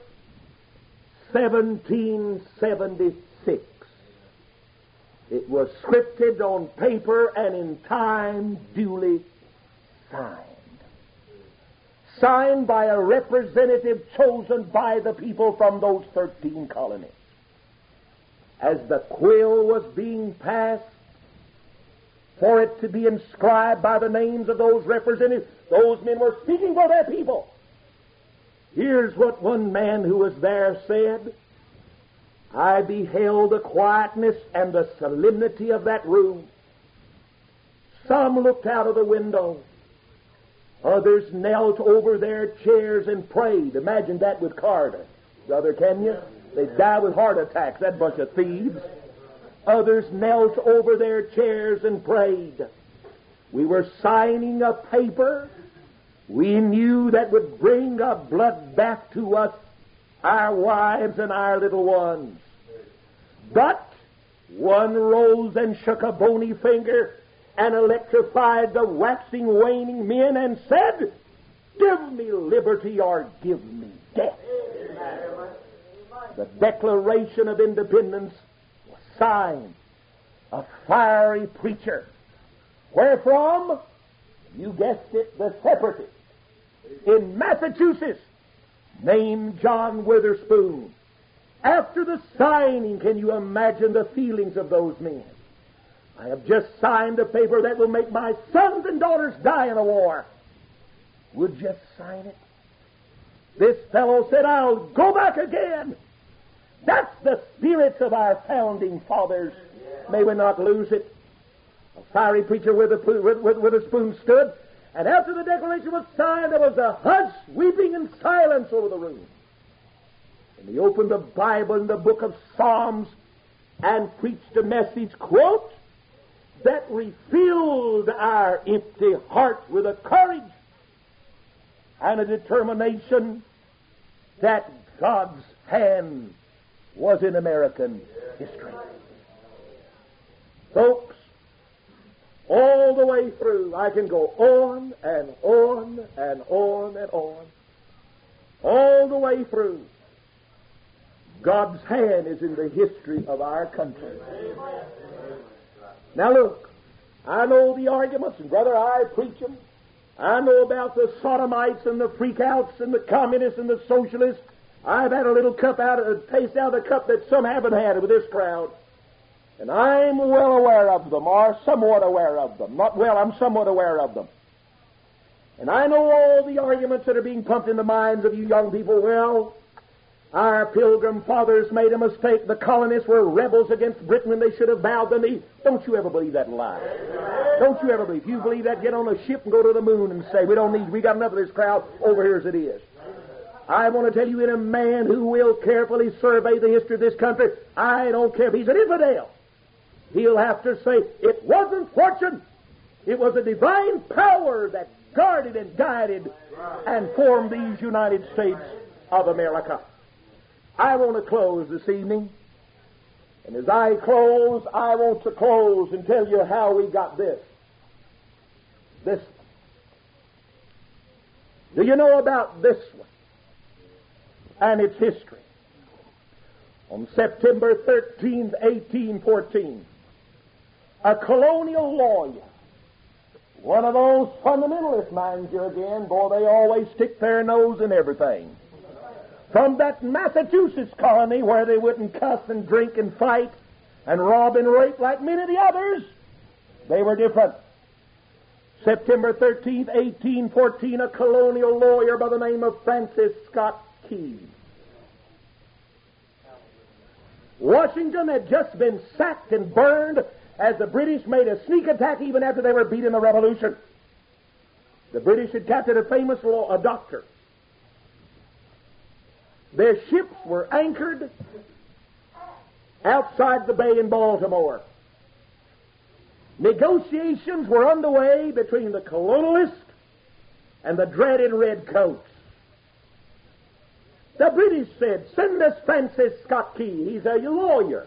1776, it was scripted on paper and in time duly signed. Signed by a representative chosen by the people from those 13 colonies. As the quill was being passed for it to be inscribed by the names of those representatives, those men were speaking for their people. Here's what one man who was there said: I beheld the quietness and the solemnity of that room. Some looked out of the window. Others knelt over their chairs and prayed. Imagine that with Carter. Brother, can you? They'd die with heart attacks, that bunch of thieves. Others knelt over their chairs and prayed. We were signing a paper we knew that would bring a bloodbath to us, our wives and our little ones. But one rose and shook a bony finger and electrified the waxing, waning men and said, "Give me liberty or give me death." the Declaration of Independence was signed. A fiery preacher. Where from? You guessed it, the Separatists in Massachusetts, named John Witherspoon. After the signing, can you imagine the feelings of those men? I have just signed a paper that will make my sons and daughters die in a war. Would you sign it? This fellow said, I'll go back again. That's the spirits of our founding fathers. May we not lose it. A fiery preacher with a spoon stood, and after the declaration was signed, there was a hush, weeping, and silence over the room. And he opened the Bible in the book of Psalms and preached a message, quote, that refilled our empty hearts with a courage and a determination that God's hand was in American history. Folks, all the way through, I can go on and on and on and on. All the way through, God's hand is in the history of our country. Now look, I know the arguments, and brother, I preach them. I know about the sodomites and the freakouts and the communists and the socialists. I've had a little taste out of the cup that some haven't had with this crowd. And I'm well aware of them, or somewhat aware of them. Not well, I'm somewhat aware of them. And I know all the arguments that are being pumped in the minds of you young people. Well, our Pilgrim fathers made a mistake. The colonists were rebels against Britain when they should have bowed the knee. Don't you ever believe that lie. Don't you ever believe. If you believe that, get on a ship and go to the moon and say, we got enough of this crowd over here as it is. I want to tell you, in a man who will carefully survey the history of this country, I don't care if he's an infidel. He'll have to say, it wasn't fortune. It was a divine power that guarded and guided and formed these United States of America. I want to close this evening. And as I close, I want to close and tell you how we got this. This one. Do you know about this one and its history? On September 13th, 1814, a colonial lawyer, one of those fundamentalists, mind you again, boy, they always stick their nose in everything. From that Massachusetts colony where they wouldn't cuss and drink and fight and rob and rape like many of the others, they were different. September 13th, 1814, a colonial lawyer by the name of Francis Scott Key. Washington had just been sacked and burned as the British made a sneak attack even after they were beat in the Revolution. The British had captured a famous doctor. Their ships were anchored outside the bay in Baltimore. Negotiations were underway between the colonialists and the dreaded redcoats. The British said, send us Francis Scott Key. He's a lawyer.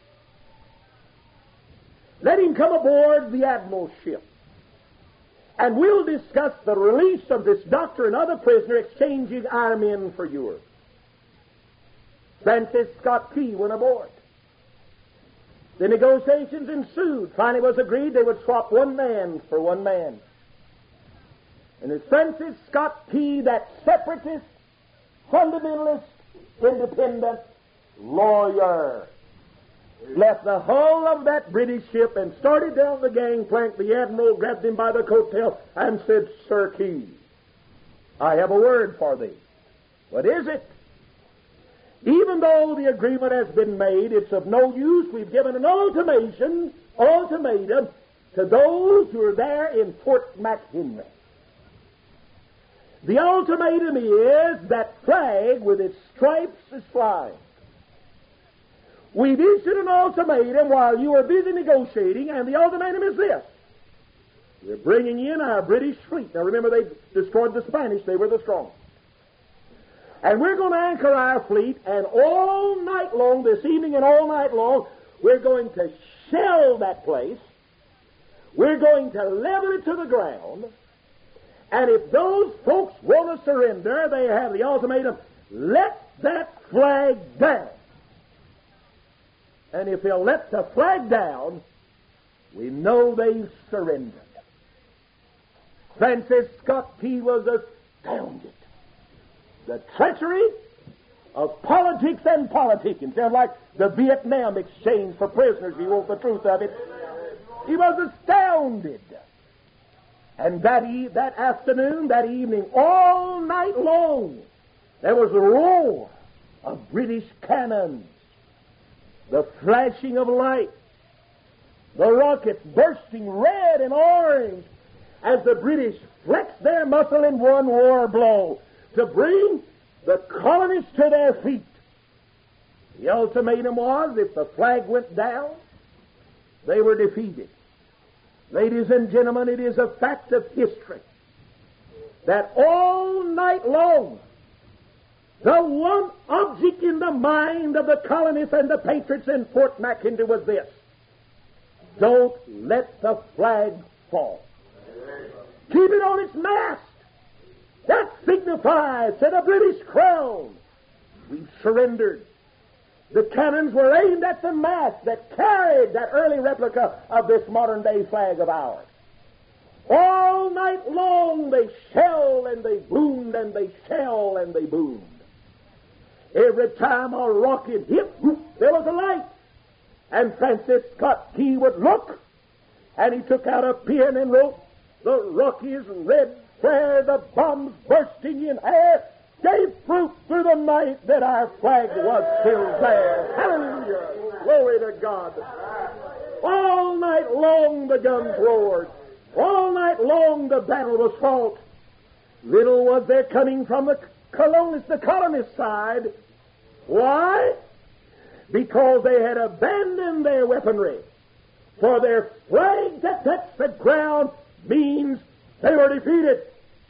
Let him come aboard the Admiral's ship, and we'll discuss the release of this doctor and other prisoner, exchanging our men for yours. Francis Scott Key went aboard. The negotiations ensued. Finally it was agreed they would swap one man for one man. And as Francis Scott Key, that separatist, fundamentalist, independent lawyer, left the hull of that British ship and started down the gangplank, the Admiral grabbed him by the coattail and said, Sir Key, I have a word for thee. What is it? Even though the agreement has been made, it's of no use. We've given an ultimatum to those who are there in Fort McHenry. The ultimatum is that flag with its stripes is flying. We've issued an ultimatum while you are busy negotiating, and the ultimatum is this. We're bringing in our British fleet. Now remember, they destroyed the Spanish. They were the strongest. And we're going to anchor our fleet, and all night long, this evening and all night long, we're going to shell that place. We're going to level it to the ground. And if those folks want to surrender, they have the ultimatum, let that flag down. And if they'll let the flag down, we know they've surrendered. Francis Scott Key was astounded. The treachery of politics and politicians. They're like the Vietnam exchange for prisoners, if you want the truth of it. He was astounded. And that afternoon, that evening, all night long, there was a roar of British cannons, the flashing of light, the rockets bursting red and orange as the British flexed their muscle in one war blow to bring the colonists to their feet. The ultimatum was, if the flag went down, they were defeated. Ladies and gentlemen, it is a fact of history that all night long, the one object in the mind of the colonists and the patriots in Fort Mackintosh was this: don't let the flag fall. Keep it on its mast. That signifies to the British crown, we've surrendered. The cannons were aimed at the mast that carried that early replica of this modern-day flag of ours. All night long they shelled and they boomed and they shelled and they boomed. Every time a rocket hit, there was a light. And Francis Scott Key would look, and he took out a pen and wrote, "The Rockies' red flare, the bombs bursting in air, gave proof through the night that our flag was still there." Hallelujah! Glory to God. All night long the guns roared. All night long the battle was fought. Little was there coming from the colonist side. Why? Because they had abandoned their weaponry. For their flag that touched the ground means they were defeated.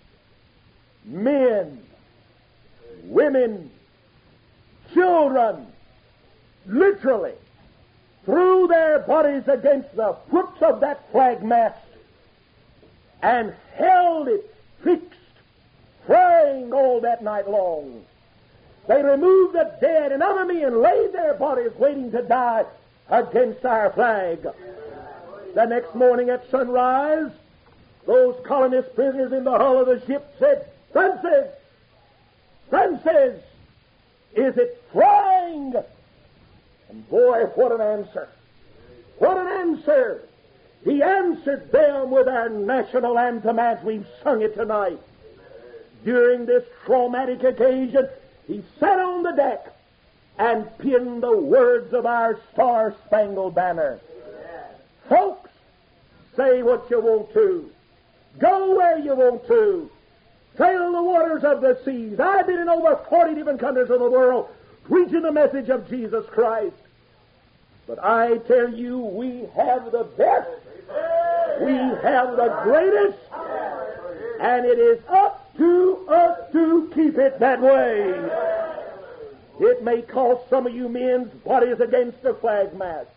Men, women, children, literally threw their bodies against the foot of that flag mast and held it fixed, praying all that night long. They removed the dead, and other men laid their bodies waiting to die against our flag. The next morning at sunrise, those colonist prisoners in the hull of the ship said, "Francis, Francis, is it flying?" And boy, what an answer. What an answer. He answered them with our national anthem as we've sung it tonight. During this traumatic occasion, he sat on the deck and penned the words of our Star-Spangled Banner. Folks, say what you want to. Go where you want to. Sail the waters of the seas. I've been in over 40 different countries of the world preaching the message of Jesus Christ. But I tell you, we have the best. We have the greatest. And it is up to us to keep it that way. It may cost some of you men's bodies against the flag mast.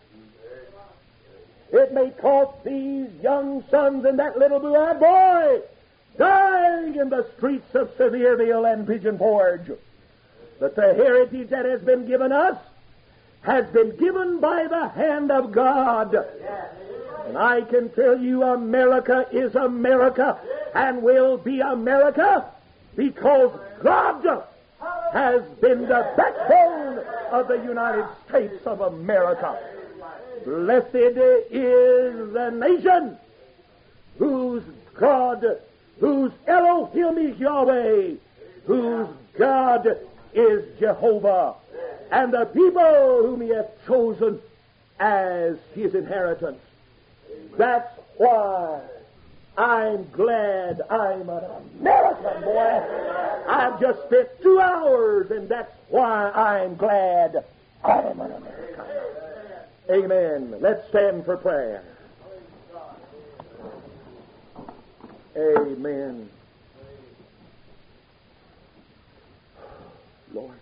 It may cost these young sons and that little blue-eyed boy dying in the streets of Sevierville and Pigeon Forge. But the heritage that has been given us has been given by the hand of God. And I can tell you, America is America and will be America because God has been the backbone of the United States of America. Blessed is the nation whose God, whose Elohim is Yahweh, whose God is Jehovah, and the people whom He hath chosen as His inheritance. That's why I'm glad I'm an American, boy. I've just spent 2 hours, and that's why I'm glad I'm an American. Amen. Let's stand for prayer. Amen. Lord.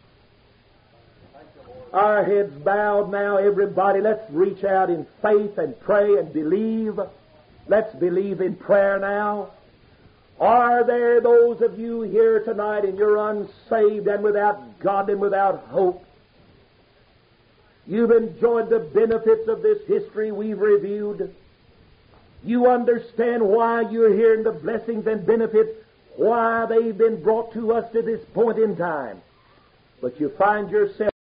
Our heads bowed now, everybody. Let's reach out in faith and pray and believe. Let's believe in prayer now. Are there those of you here tonight and you're unsaved and without God and without hope? You've enjoyed the benefits of this history we've reviewed. You understand why you're here and the blessings and benefits, why they've been brought to us to this point in time. But you find yourself